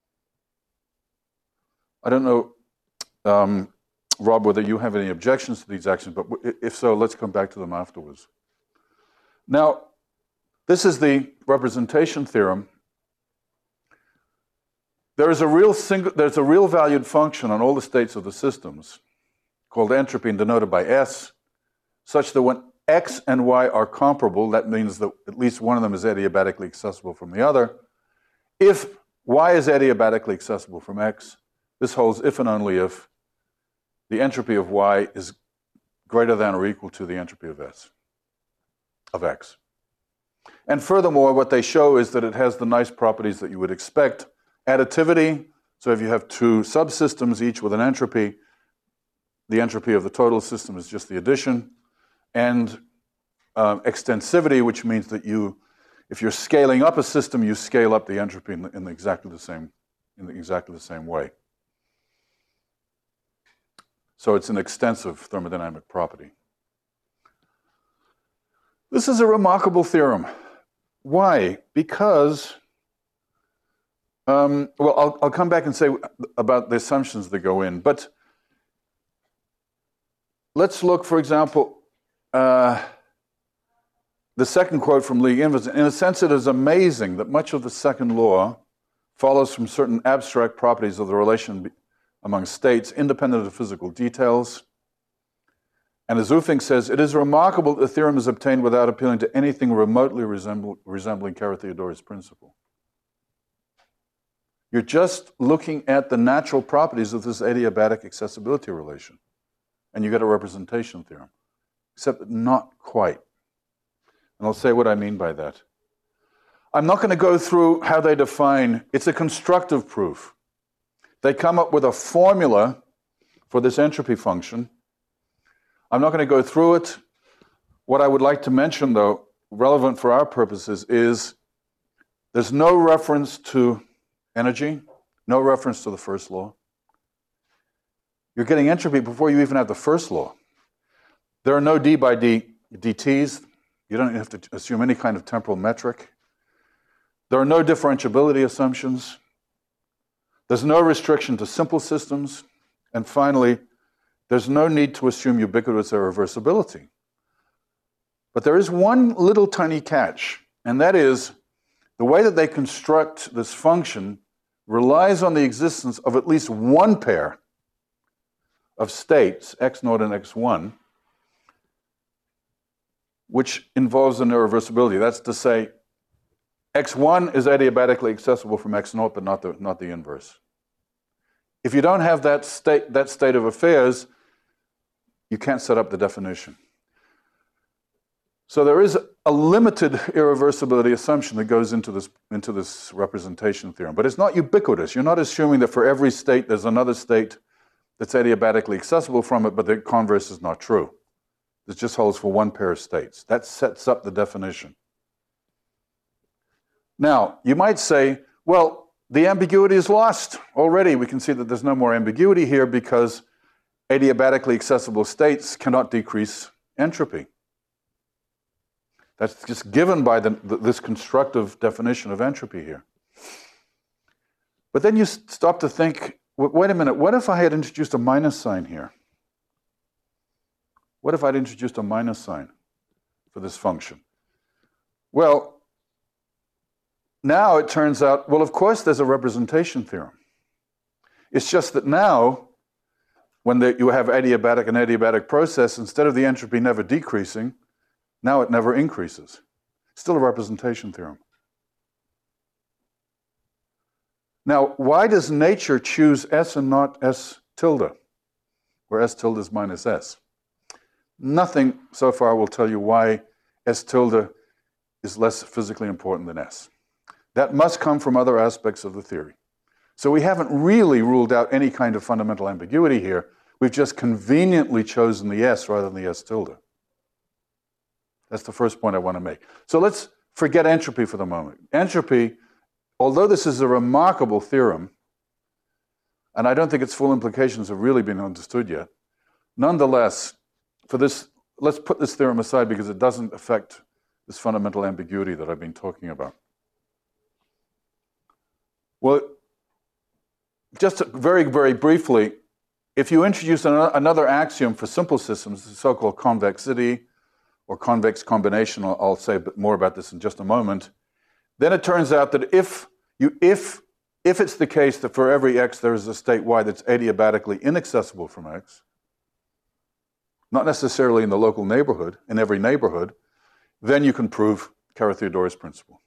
I don't know, Rob, whether you have any objections to these axioms, but if so, let's come back to them afterwards. Now, this is the representation theorem. There's a real valued function on all the states of the systems called entropy and denoted by S, such that when X and Y are comparable, that means that at least one of them is adiabatically accessible from the other. If Y is adiabatically accessible from X, this holds if and only if the entropy of Y is greater than or equal to the entropy of X. And furthermore, what they show is that it has the nice properties that you would expect. Additivity, so if you have two subsystems, each with an entropy, the entropy of the total system is just the addition. And extensivity, which means that if you're scaling up a system, you scale up the entropy in exactly the same way. So it's an extensive thermodynamic property. This is a remarkable theorem. Why? Because, well, I'll come back and say about the assumptions that go in, but let's look, for example, the second quote from Lee Ingvason. In a sense, it is amazing that much of the second law follows from certain abstract properties of the relation among states, independent of physical details. And as Uffing says, it is remarkable that the theorem is obtained without appealing to anything remotely resembling Carathéodory's principle. You're just looking at the natural properties of this adiabatic accessibility relation, and you get a representation theorem, except not quite. And I'll say what I mean by that. I'm not going to go through how they define, it's a constructive proof. They come up with a formula for this entropy function. I'm not going to go through it. What I would like to mention, though, relevant for our purposes, is there's no reference to energy, no reference to the first law. You're getting entropy before you even have the first law. There are no d by dt's. You don't have to assume any kind of temporal metric. There are no differentiability assumptions. There's no restriction to simple systems. And finally, there's no need to assume ubiquitous irreversibility. But there is one little tiny catch, and that is the way that they construct this function relies on the existence of at least one pair of states, x0 and x1, which involves an irreversibility. That's to say, x1 is adiabatically accessible from x0, but not the inverse. If you don't have that state of affairs, you can't set up the definition. So there is a limited irreversibility assumption that goes into this representation theorem, but it's not ubiquitous. You're not assuming that for every state there's another state that's adiabatically accessible from it, but the converse is not true. This just holds for one pair of states. That sets up the definition. Now, you might say, well, the ambiguity is lost. Already we can see that there's no more ambiguity here because adiabatically accessible states cannot decrease entropy. That's just given by this constructive definition of entropy here. But then you stop to think, wait a minute, what if I had introduced a minus sign here? What if I'd introduced a minus sign for this function? Well, now it turns out, well, of course there's a representation theorem. It's just that now, when you have an adiabatic process, instead of the entropy never decreasing, now it never increases. Still a representation theorem. Now, why does nature choose S and not S tilde, where S tilde is minus S? Nothing so far will tell you why S tilde is less physically important than S. That must come from other aspects of the theory. So we haven't really ruled out any kind of fundamental ambiguity here. We've just conveniently chosen the S rather than the S tilde. That's the first point I want to make. So let's forget entropy for the moment. Entropy, although this is a remarkable theorem, and I don't think its full implications have really been understood yet, nonetheless, for this, let's put this theorem aside because it doesn't affect this fundamental ambiguity that I've been talking about. Well, just very, very briefly, if you introduce another axiom for simple systems, the so-called convexity, or convex combination, I'll say a bit more about this in just a moment, then it turns out that if it's the case that for every x there is a state y that's adiabatically inaccessible from x, not necessarily in the local neighborhood, in every neighborhood, then you can prove Carathéodory's principle.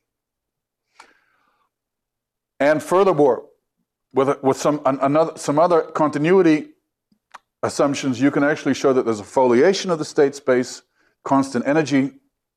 And furthermore, with some other continuity assumptions, you can actually show that there's a foliation of the state space, constant entropy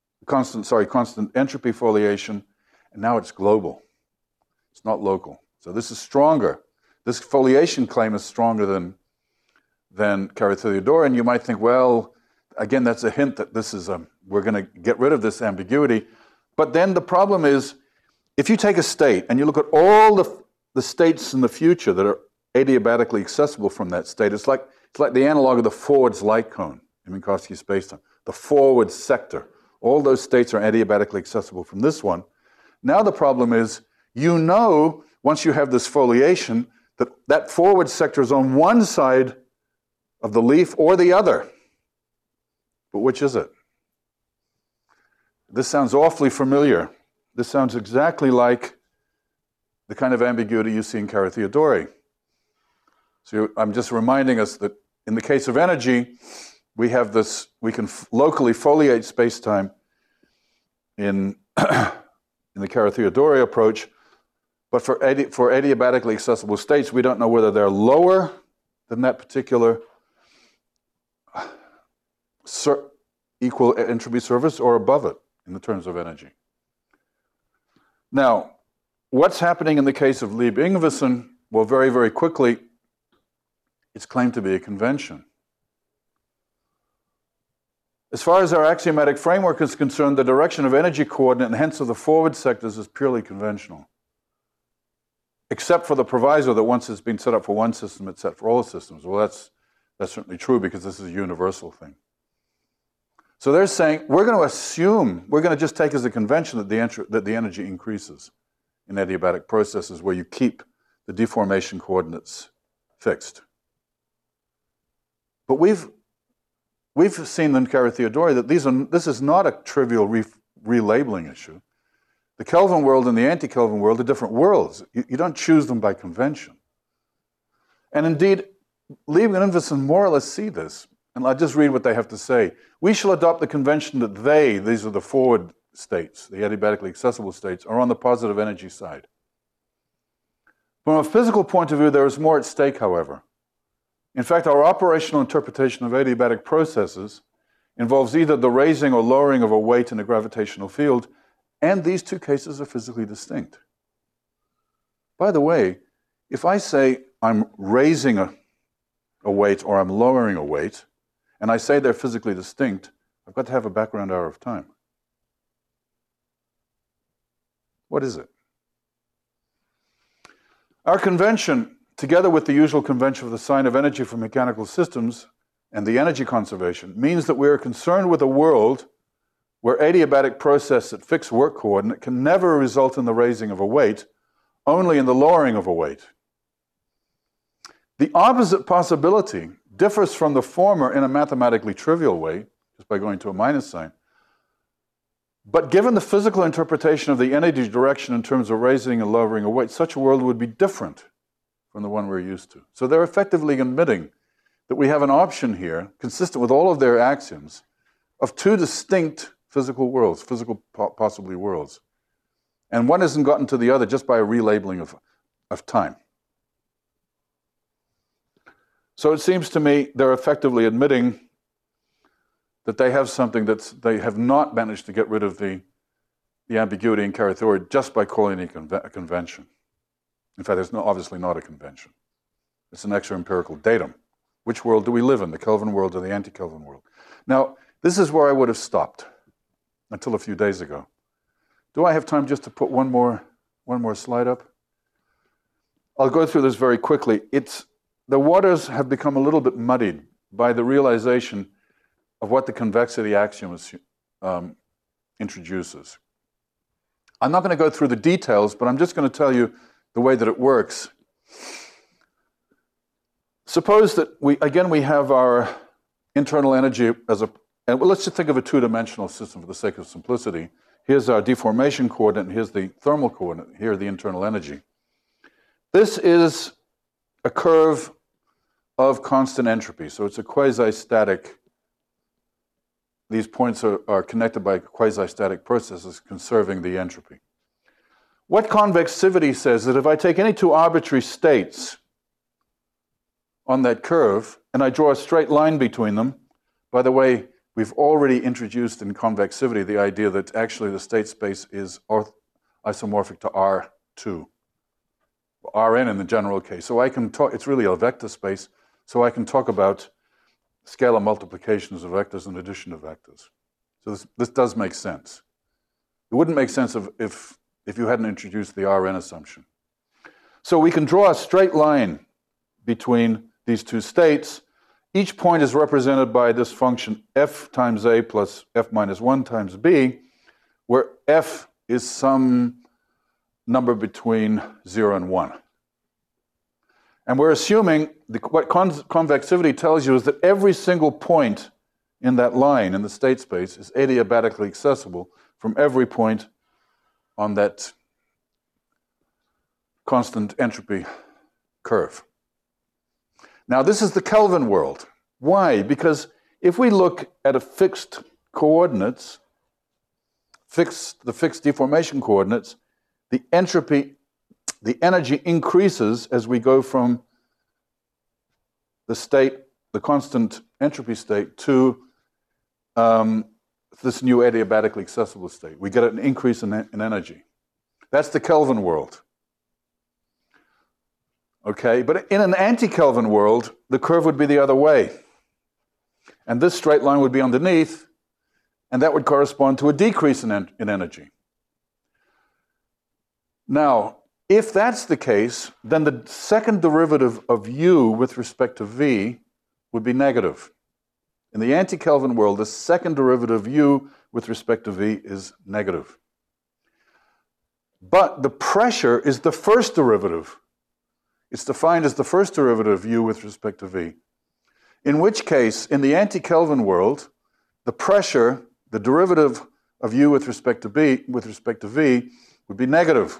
foliation, and now it's global. It's not local. So this is stronger. This foliation claim is stronger than Carathéodory, and you might think, well, again, that's a hint that this is we're going to get rid of this ambiguity. But then the problem is, if you take a state and you look at all the states in the future that are adiabatically accessible from that state, it's like the analog of the forwards light cone in Minkowski spacetime. The forward sector. All those states are adiabatically accessible from this one. Now the problem is, you know, once you have this foliation, that forward sector is on one side of the leaf or the other. But which is it? This sounds awfully familiar. This sounds exactly like the kind of ambiguity you see in Carathéodory. So I'm just reminding us that in the case of energy, we have this, we can locally foliate spacetime in the Carathéodory approach, but for adiabatically accessible states, we don't know whether they're lower than that particular equal entropy surface or above it in the terms of energy. Now, what's happening in the case of Lieb-Ingwersen? Well, very, very quickly, it's claimed to be a convention. As far as our axiomatic framework is concerned, the direction of energy coordinate and hence of the forward sectors is purely conventional. Except for the proviso that once it's been set up for one system, it's set for all systems. Well, that's certainly true because this is a universal thing. So they're saying, we're going to assume, we're going to just take as a convention that the energy increases in adiabatic processes where you keep the deformation coordinates fixed. But we've seen in Carathéodory that this is not a trivial relabeling issue. The Kelvin world and the anti-Kelvin world are different worlds. You don't choose them by convention. And indeed, Lieb and Ingwersen more or less see this. And I'll just read what they have to say. We shall adopt the convention that these are the forward states, the adiabatically accessible states, are on the positive energy side. From a physical point of view, there is more at stake, however. In fact, our operational interpretation of adiabatic processes involves either the raising or lowering of a weight in a gravitational field, and these two cases are physically distinct. By the way, if I say I'm raising a weight or I'm lowering a weight, and I say they're physically distinct, I've got to have a background hour of time. What is it? Our convention, together with the usual convention of the sign of energy for mechanical systems and the energy conservation, means that we are concerned with a world where adiabatic process at fixed work coordinate can never result in the raising of a weight, only in the lowering of a weight. The opposite possibility differs from the former in a mathematically trivial way, just by going to a minus sign. But given the physical interpretation of the energy direction in terms of raising and lowering a weight, such a world would be different from the one we're used to. So they're effectively admitting that we have an option here, consistent with all of their axioms, of two distinct physical worlds, possibly worlds. And one isn't gotten to the other just by a relabeling of time. So it seems to me they're effectively admitting that they have something that they have not managed to get rid of the ambiguity in Carathéodory just by calling it a convention. In fact, it's obviously not a convention. It's an extra empirical datum. Which world do we live in, the Kelvin world or the anti-Kelvin world? Now, this is where I would have stopped until a few days ago. Do I have time just to put one more slide up? I'll go through this very quickly. The waters have become a little bit muddied by the realization of what the convexity axiom introduces. I'm not going to go through the details, but I'm just going to tell you the way that it works. Suppose that we have our internal energy and let's just think of a two-dimensional system for the sake of simplicity. Here's our deformation coordinate, and here's the thermal coordinate, here the internal energy. This is a curve of constant entropy, so it's a quasi-static. These points are connected by quasi-static processes conserving the entropy. What convexivity says that if I take any two arbitrary states on that curve and I draw a straight line between them, by the way, we've already introduced in convexivity the idea that actually the state space is isomorphic to R2, Rn in the general case. So I can talk, it's really a vector space, so I can talk about scalar multiplications of vectors and addition of vectors. So this does make sense. It wouldn't make sense if you hadn't introduced the Rn assumption. So we can draw a straight line between these two states. Each point is represented by this function f times a plus f minus 1 times b, where f is some number between 0 and 1. And we're assuming what convexivity tells you is that every single point in that line in the state space is adiabatically accessible from every point on that constant entropy curve. Now, this is the Kelvin world. Why? Because if we look at a fixed coordinates, the fixed deformation coordinates, the energy increases as we go from the constant entropy state to this new adiabatically accessible state. We get an increase in energy. That's the Kelvin world. Okay, but in an anti-Kelvin world, the curve would be the other way. And this straight line would be underneath, and that would correspond to a decrease in energy. Now, if that's the case, then the second derivative of u with respect to v would be negative. In the anti-Kelvin world, the second derivative of u with respect to v is negative. But the pressure is the first derivative. It's defined as the first derivative of u with respect to v. In which case, in the anti-Kelvin world, the pressure, the derivative of u with respect to v, would be negative.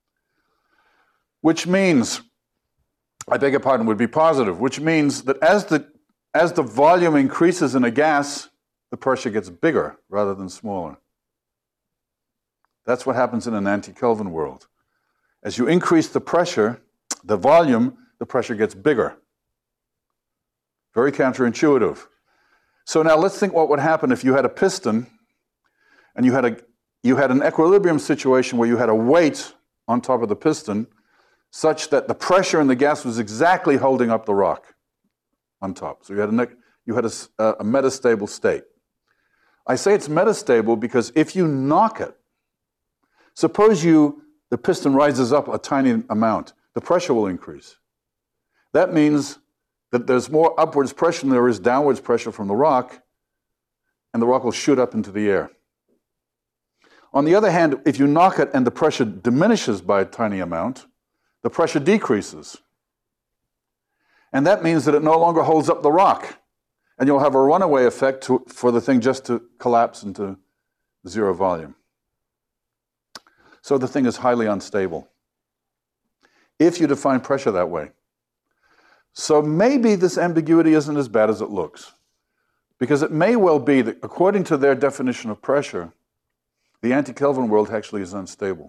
Which means, I beg your pardon, would be positive, which means that as the volume increases in a gas, the pressure gets bigger rather than smaller. That's what happens in an anti-Kelvin world. As you increase the pressure, the volume, the pressure gets bigger. Very counterintuitive. So now let's think what would happen if you had a piston and you had an equilibrium situation where you had a weight on top of the piston such that the pressure in the gas was exactly holding up the rock on top. So you had a metastable state. I say it's metastable because if you knock it, suppose the piston rises up a tiny amount, the pressure will increase. That means that there's more upwards pressure than there is downwards pressure from the rock, and the rock will shoot up into the air. On the other hand, if you knock it and the pressure diminishes by a tiny amount, the pressure decreases. And that means that it no longer holds up the rock, and you'll have a runaway effect for the thing just to collapse into zero volume. So the thing is highly unstable if you define pressure that way. So maybe this ambiguity isn't as bad as it looks, because it may well be that according to their definition of pressure, the anti-Kelvin world actually is unstable.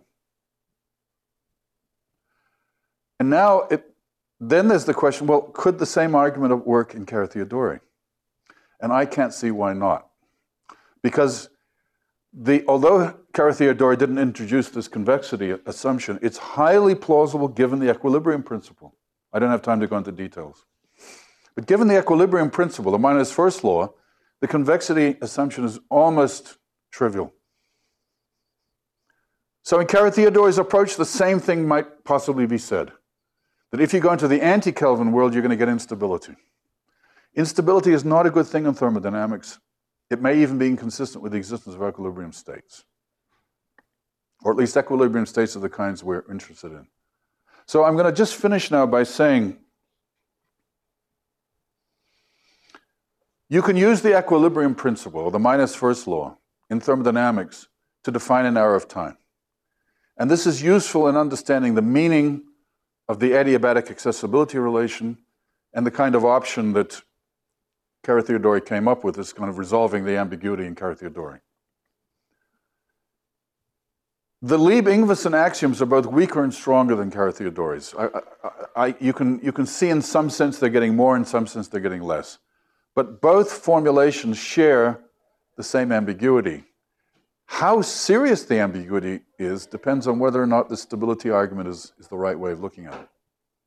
And now, then there's the question, well, could the same argument work in Carathéodory? And I can't see why not. Because although Carathéodory didn't introduce this convexity assumption, it's highly plausible given the equilibrium principle. I don't have time to go into details. But given the equilibrium principle, the Meinard's first law, the convexity assumption is almost trivial. So in Carathéodory's approach, the same thing might possibly be said. That if you go into the anti-Kelvin world, you're going to get instability. Instability is not a good thing in thermodynamics. It may even be inconsistent with the existence of equilibrium states. Or at least equilibrium states of the kinds we're interested in. So I'm going to just finish now by saying you can use the equilibrium principle, or the Meinard's first law, in thermodynamics to define an error of time. And this is useful in understanding the meaning of the adiabatic accessibility relation and the kind of option that Carathéodory came up with, this kind of resolving the ambiguity in Carathéodory. The Lieb-Ingvarson axioms are both weaker and stronger than Carathéodory's. You can see in some sense they're getting more, in some sense they're getting less. But both formulations share the same ambiguity. How serious the ambiguity is depends on whether or not the stability argument is the right way of looking at it.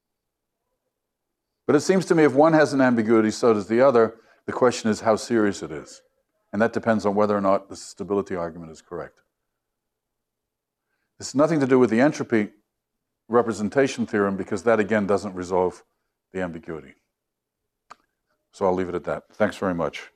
But it seems to me if one has an ambiguity, so does the other. The question is how serious it is. And that depends on whether or not the stability argument is correct. It's nothing to do with the entropy representation theorem, because that again doesn't resolve the ambiguity. So I'll leave it at that. Thanks very much.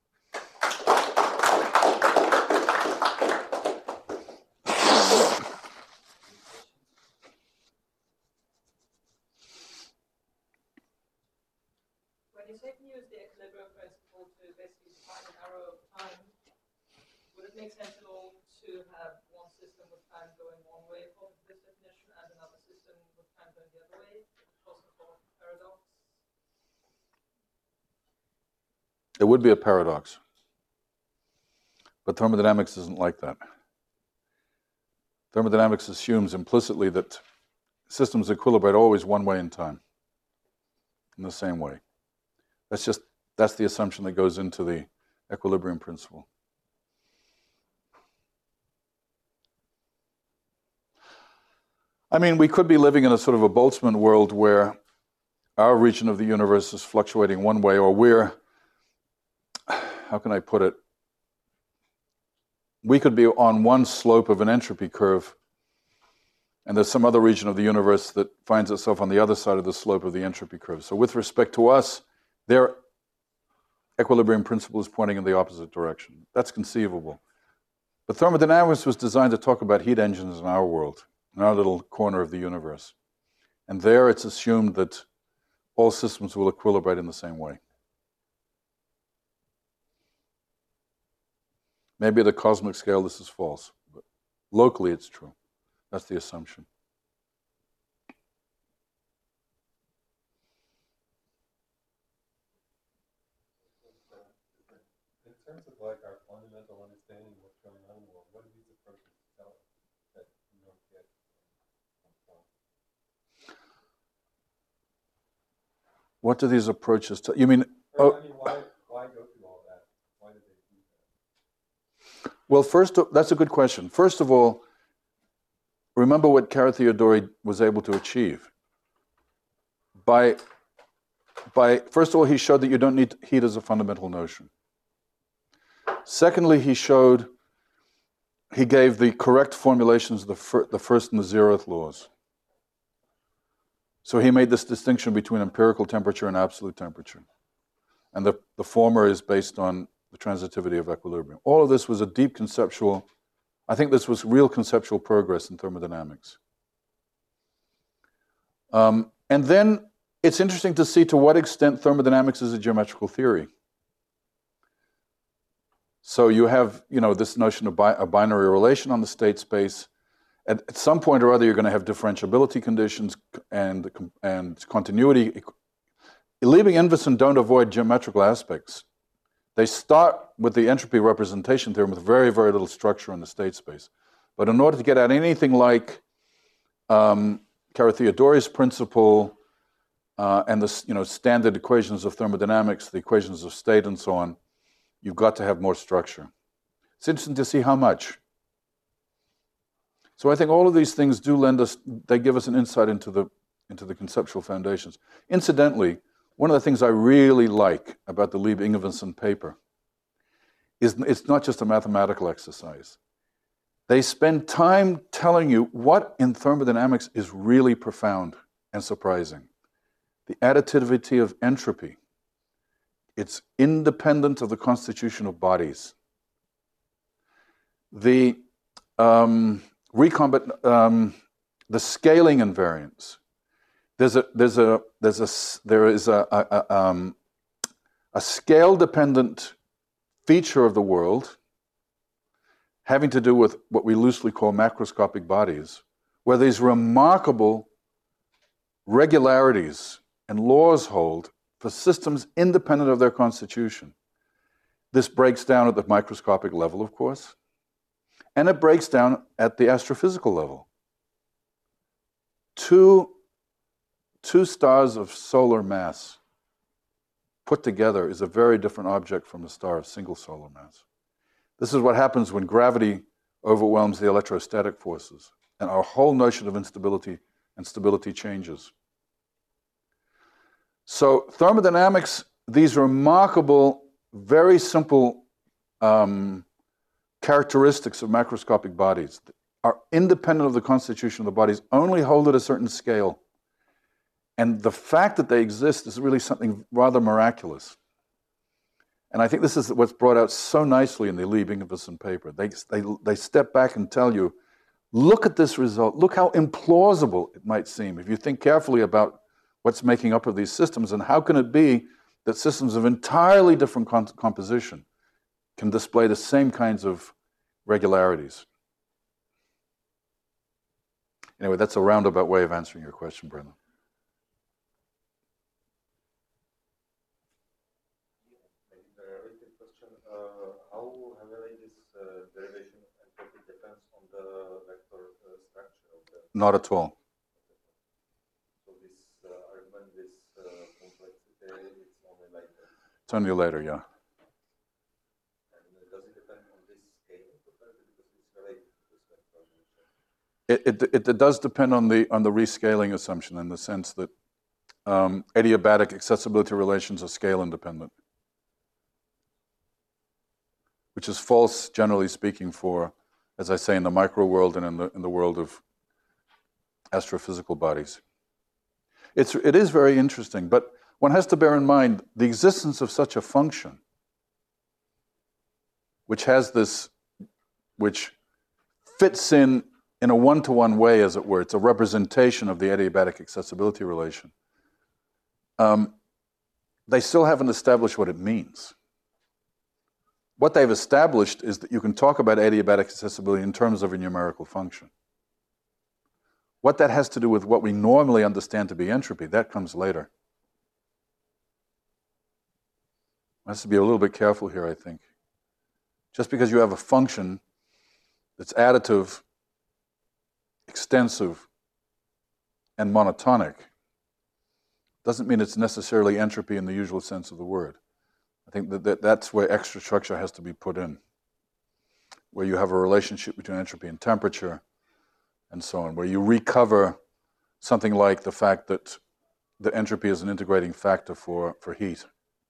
When you say you use the equilibrium principle to basically define an arrow of time, would it make sense at all to have one system with time going one way according to this definition and another system with time going the other way? Possible paradox? It would be a paradox. But thermodynamics isn't like that. Thermodynamics assumes implicitly that systems equilibrate always one way in time, in the same way. That's the assumption that goes into the equilibrium principle. I mean, we could be living in a sort of a Boltzmann world where our region of the universe is fluctuating one way, or we're, how can I put it? We could be on one slope of an entropy curve, and there's some other region of the universe that finds itself on the other side of the slope of the entropy curve. So with respect to us, their equilibrium principle is pointing in the opposite direction. That's conceivable. But thermodynamics was designed to talk about heat engines in our world, in our little corner of the universe. And there it's assumed that all systems will equilibrate in the same way. Maybe at a cosmic scale this is false, but locally it's true. That's the assumption. In terms of like our fundamental understanding of what's going on in the world, what do these approaches tell us that we don't get from thought? What do these approaches tell you? Mean? Or, I mean, why go through all that? Why did they do that? Well, first, that's a good question. First of all, remember what Carathéodory was able to achieve. First of all, he showed that you don't need heat as a fundamental notion. Secondly, he gave the correct formulations of the first and the zeroth laws. So he made this distinction between empirical temperature and absolute temperature. And the former is based on the transitivity of equilibrium. All of this was a deep conceptual, I think this was real conceptual progress in thermodynamics. And then it's interesting to see to what extent thermodynamics is a geometrical theory. So you have, this notion of a binary relation on the state space. At some point or other, you're going to have differentiability conditions and continuity. Liebig-Inverson don't avoid geometrical aspects. They start with the entropy representation theorem with very, very little structure in the state space. But in order to get at anything like Carathéodory's principle and the standard equations of thermodynamics, the equations of state and so on, you've got to have more structure. It's interesting to see how much. So I think all of these things they give us an insight into the conceptual foundations. Incidentally, one of the things I really like about the Liebig-Inverson paper is it's not just a mathematical exercise. They spend time telling you what in thermodynamics is really profound and surprising. The additivity of entropy. It's independent of the constitution of bodies. The scaling invariance. There is a scale-dependent feature of the world having to do with what we loosely call macroscopic bodies, where these remarkable regularities and laws hold for systems independent of their constitution. This breaks down at the microscopic level, of course, and it breaks down at the astrophysical level. Two stars of solar mass put together is a very different object from a star of single solar mass. This is what happens when gravity overwhelms the electrostatic forces, and our whole notion of instability and stability changes. So thermodynamics, these remarkable, very simple characteristics of macroscopic bodies are independent of the constitution of the bodies, only hold at a certain scale. And the fact that they exist is really something rather miraculous. And I think this is what's brought out so nicely in the Liebig-Inverson paper. They step back and tell you, look at this result. Look how implausible it might seem if you think carefully about what's making up of these systems, and how can it be that systems of entirely different composition can display the same kinds of regularities. Anyway, that's a roundabout way of answering your question, Brendan. Maybe a related question. How heavily this derivation of entropy depends on the vector structure of the... Not at all. So this argument, this complexity, it's only later. It's only later, yeah. And does it depend on this scale because it's related to this vector nature? It does depend on the rescaling assumption in the sense that adiabatic accessibility relations are scale independent, which is false, generally speaking, for, as I say, in the micro world and in the world of astrophysical bodies. It is very interesting, but one has to bear in mind the existence of such a function, which has this, which fits in a one-to-one way, as it were. It's a representation of the adiabatic accessibility relation. They still haven't established what it means. What they've established is that you can talk about adiabatic accessibility in terms of a numerical function. What that has to do with what we normally understand to be entropy, that comes later. One has to be a little bit careful here, I think. Just because you have a function that's additive, extensive, and monotonic doesn't mean it's necessarily entropy in the usual sense of the word. I think that's where extra structure has to be put in, where you have a relationship between entropy and temperature and so on, where you recover something like the fact that the entropy is an integrating factor for heat.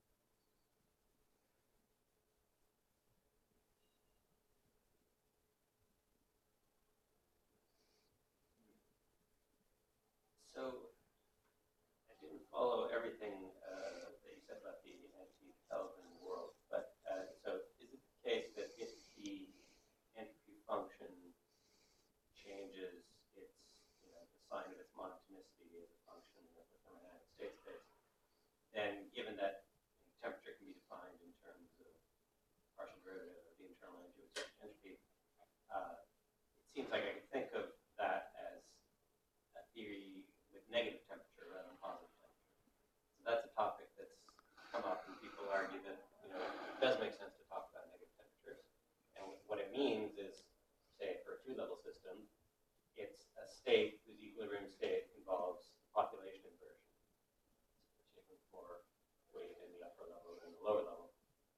So I didn't follow everything that you said about the anti-Kelvin world, but so is it the case that if the entropy function changes its, the sign of its monotonicity as a function of the thermodynamic state space, then given that temperature can be defined in terms of partial derivative of the internal energy with entropy, it seems like I could think of that as a theory with negative temperature rather than positive temperature. So that's a topic that's come up, and people argue that it does make sense to talk about negative temperatures. And what it means is, say, for a two-level system, it's a state whose equilibrium state involves population inversion, particularly for weight in the upper level and the lower level.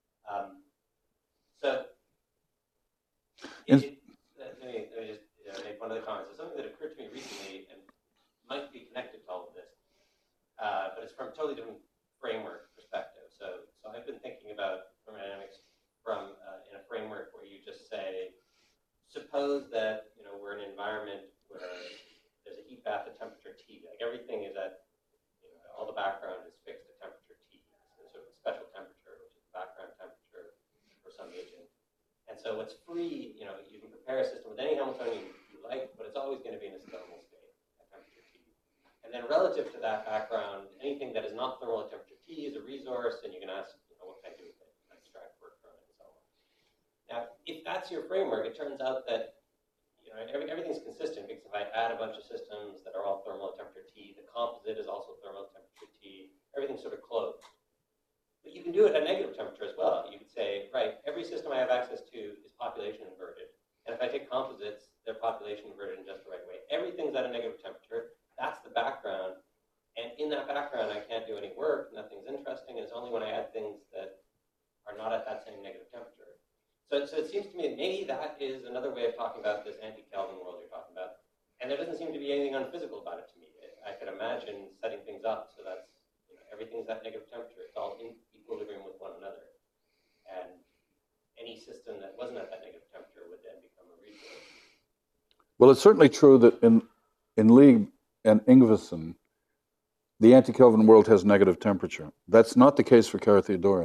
Let me just make one other comment. So something that occurred to me recently and might be connected to all of this, but it's from a totally different framework perspective. So I've been thinking about thermodynamics from in a framework where you just say, suppose that we're in an environment where there's a heat bath at temperature T. Like everything is at, all the background is fixed at temperature T. So sort of a special temperature, which is the background temperature for some agent. And so what's free, you can prepare a system with any Hamiltonian you like, but it's always going to be in a thermal state at temperature T. And then relative to that background, anything that is not thermal at temperature T is a resource, and you can ask, what can I do with it? Can I extract work from it, and so on. Now, if that's your framework, it turns out that everything's consistent, because if I add a bunch of systems that are all thermal at temperature T, the composite is also thermal at temperature T, everything's sort of closed. But you can do it at negative temperature as well. You could say, right, every system I have access to is population inverted. And if I take composites, they're population inverted in just the right way. Everything's at a negative temperature. That's the background. And in that background, I can't do any work. Nothing's interesting. And it's only when I add things that are not at that same negative temperature. So it seems to me that maybe that is another way of talking about this anti-Kelvin world you're talking about. And there doesn't seem to be anything unphysical about it to me. I could imagine setting things up so that's everything's at negative temperature. It's all in equilibrium with one another. And any system that wasn't at that negative temperature would then become a resource. Well, it's certainly true that in Lieb and Ingvason, the anti-Kelvin world has negative temperature. That's not the case for Carathéodory.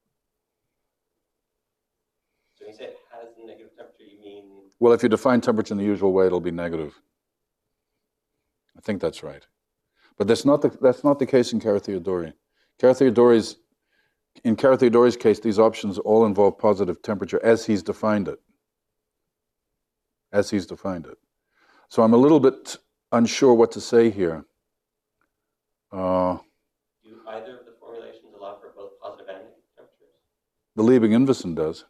So when you say it has negative temperature, you mean? Well, if you define temperature in the usual way, it'll be negative. I think that's right. But that's not the case in Carathéodory. In Carathéodory's case, these options all involve positive temperature as he's defined it. So I'm a little bit unsure what to say here. Do either of the formulations allow for both positive and negative temperatures? The Liebig-Ingvason does.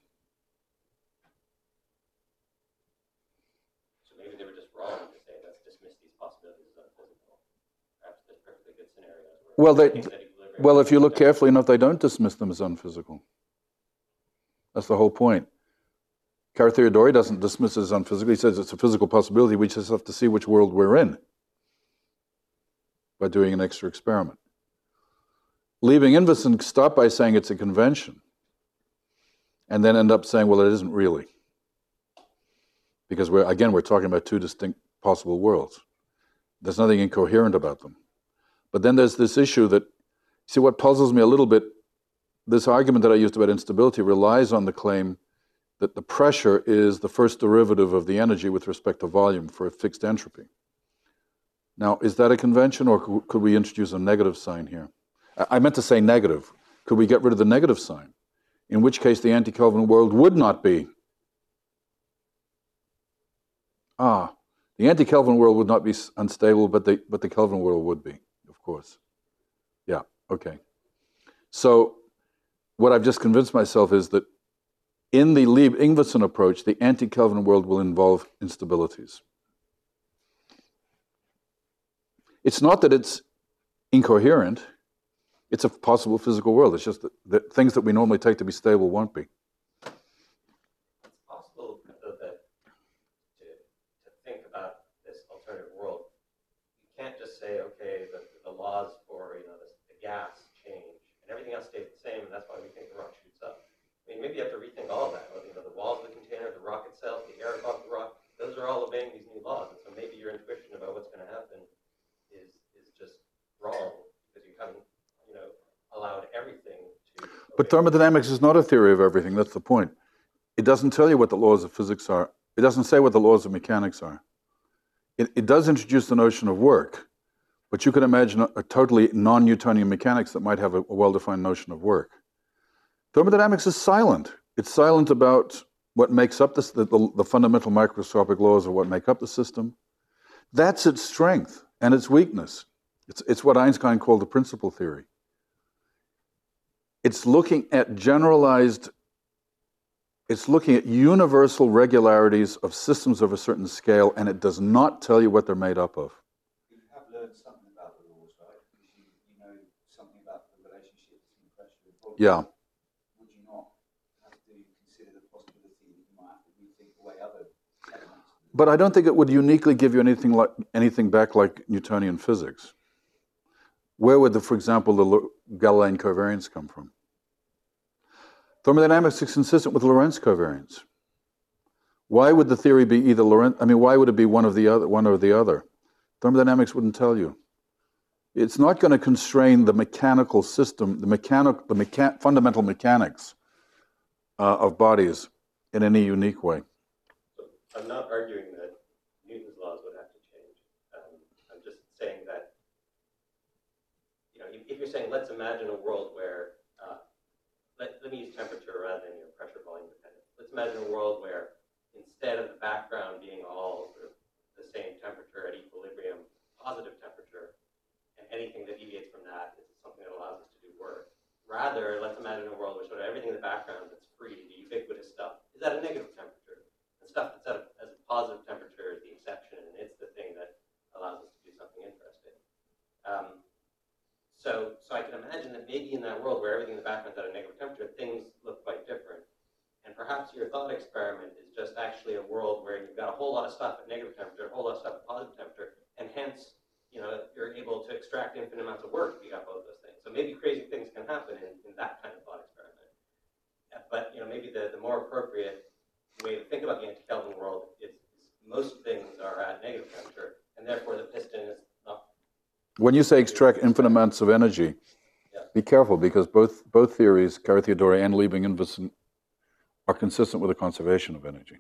So maybe they were just wrong to say, let's dismiss these possibilities as unphysical. Perhaps there's perfectly good scenarios where Well, if you look carefully enough, they don't dismiss them as unphysical. That's the whole point. Carathéodory doesn't dismiss it as unphysical. He says it's a physical possibility. We just have to see which world we're in by doing an extra experiment. Liebing-Inveson start by saying it's a convention and then end up saying, well, it isn't really. Because we're talking about two distinct possible worlds. There's nothing incoherent about them. But then there's this issue that, see, what puzzles me a little bit, this argument that I used about instability relies on the claim that the pressure is the first derivative of the energy with respect to volume for a fixed entropy. Now, is that a convention, or could we introduce a negative sign here? I meant to say negative. Could we get rid of the negative sign? In which case the anti-Kelvin world would not be. The anti-Kelvin world would not be unstable, but the Kelvin world would be, of course. Yeah, okay. So what I've just convinced myself is that in the Lieb-Ingeson approach, the anti-Kelvin world will involve instabilities. It's not that it's incoherent. It's a possible physical world. It's just that things that we normally take to be stable won't be. It's possible, though, that to think about this alternative world, you can't just say, okay, the laws for the gas change and everything else stays the same, and that's why we think the rock shoots up. I mean, maybe you have to rethink all of that. The walls of the container, the rock itself, the air above the rock, those are all obeying these new laws. And so maybe your intuition about what's going to happen is just wrong because you haven't allowed everything to. But thermodynamics is not a theory of everything. That's the point. It doesn't tell you what the laws of physics are. It doesn't say what the laws of mechanics are. It does introduce the notion of work, but you could imagine a totally non-Newtonian mechanics that might have a well-defined notion of work. Thermodynamics is silent. It's silent about what makes up the fundamental microscopic laws of what make up the system. That's its strength and its weakness. It's what Einstein called the principle theory. It's looking at it's looking at universal regularities of systems of a certain scale, and it does not tell you what they're made up of. You have learned something about the laws, right? Because you know something about the relationship between pressure and volume. Yeah. Would you not have to consider the possibility that you might have to rethink the way other elements? But I don't think it would uniquely give you anything back like Newtonian physics. Where would, for example, the Galilean covariance come from? Thermodynamics is consistent with Lorentz covariance. Why would the theory be either Lorentz? I mean, why would it be one or the other? Thermodynamics wouldn't tell you. It's not going to constrain the mechanical system, the fundamental mechanics of bodies in any unique way. I'm not arguing that Newton's laws would have to change. I'm just saying that, if you're saying, let's imagine a world where, let me use temperature rather than your pressure volume dependence. Let's imagine a world where instead of the background being all sort of the same temperature at equilibrium, positive temperature, and anything that deviates from that is something that allows us to do work. Rather, let's imagine a world where sort of everything in the background that's free, the ubiquitous stuff, is at a negative temperature. The stuff that's at a positive temperature is the exception, and it's the thing that allows us to do something interesting. So I can imagine that maybe in that world where everything in the background is at a negative temperature, things look quite different. And perhaps your thought experiment is just actually a world where you've got a whole lot of stuff at negative temperature, a whole lot of stuff at positive temperature, and hence, you're able to extract infinite amounts of work if you got both those things. So maybe crazy things can happen in that kind of thought experiment. But maybe the more appropriate way to think about the anti-Kelvin world is most things are at negative temperature, and therefore the piston is not. When you say extract infinite amounts of energy, be careful, because both theories, Carathéodory and Liebing-Inveson, are consistent with the conservation of energy.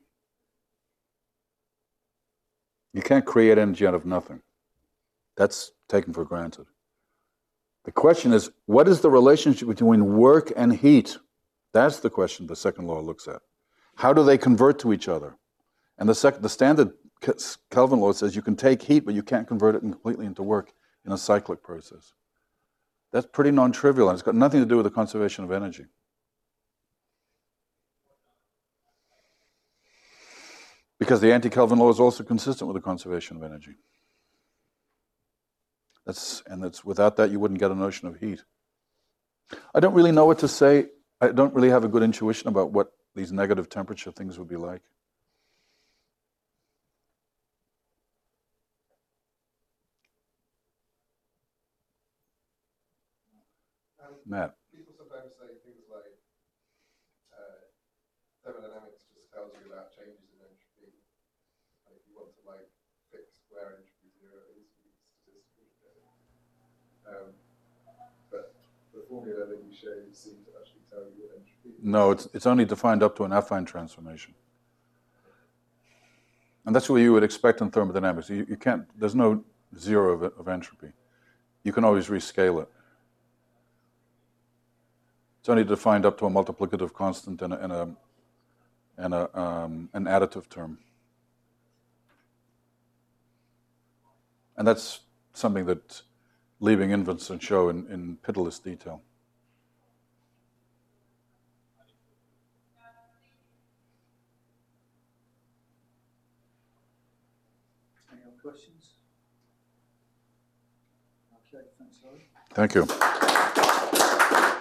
You can't create energy out of nothing. That's taken for granted. The question is, what is the relationship between work and heat? That's the question the second law looks at. How do they convert to each other? And the standard Kelvin law says you can take heat, but you can't convert it completely into work in a cyclic process. That's pretty non-trivial, and it's got nothing to do with the conservation of energy. Because the anti-Kelvin law is also consistent with the conservation of energy. Without that, you wouldn't get a notion of heat. I don't really know what to say. I don't really have a good intuition about what these negative temperature things would be like. Matt. People sometimes say things like thermodynamics just tells you about changes in entropy. And if you want to like fix where entropy zero is, you need statistical data. But the formula that you showed seemed to actually tell you what entropy is. No, it's only defined up to an affine transformation. And that's what you would expect in thermodynamics. You can't, there's no zero of entropy. You can always rescale it. It's only defined up to a multiplicative constant and an additive term. And that's something that Liebing and Vinson show in pitiless detail. Any other questions? Okay, thanks, Laurie. Thank you.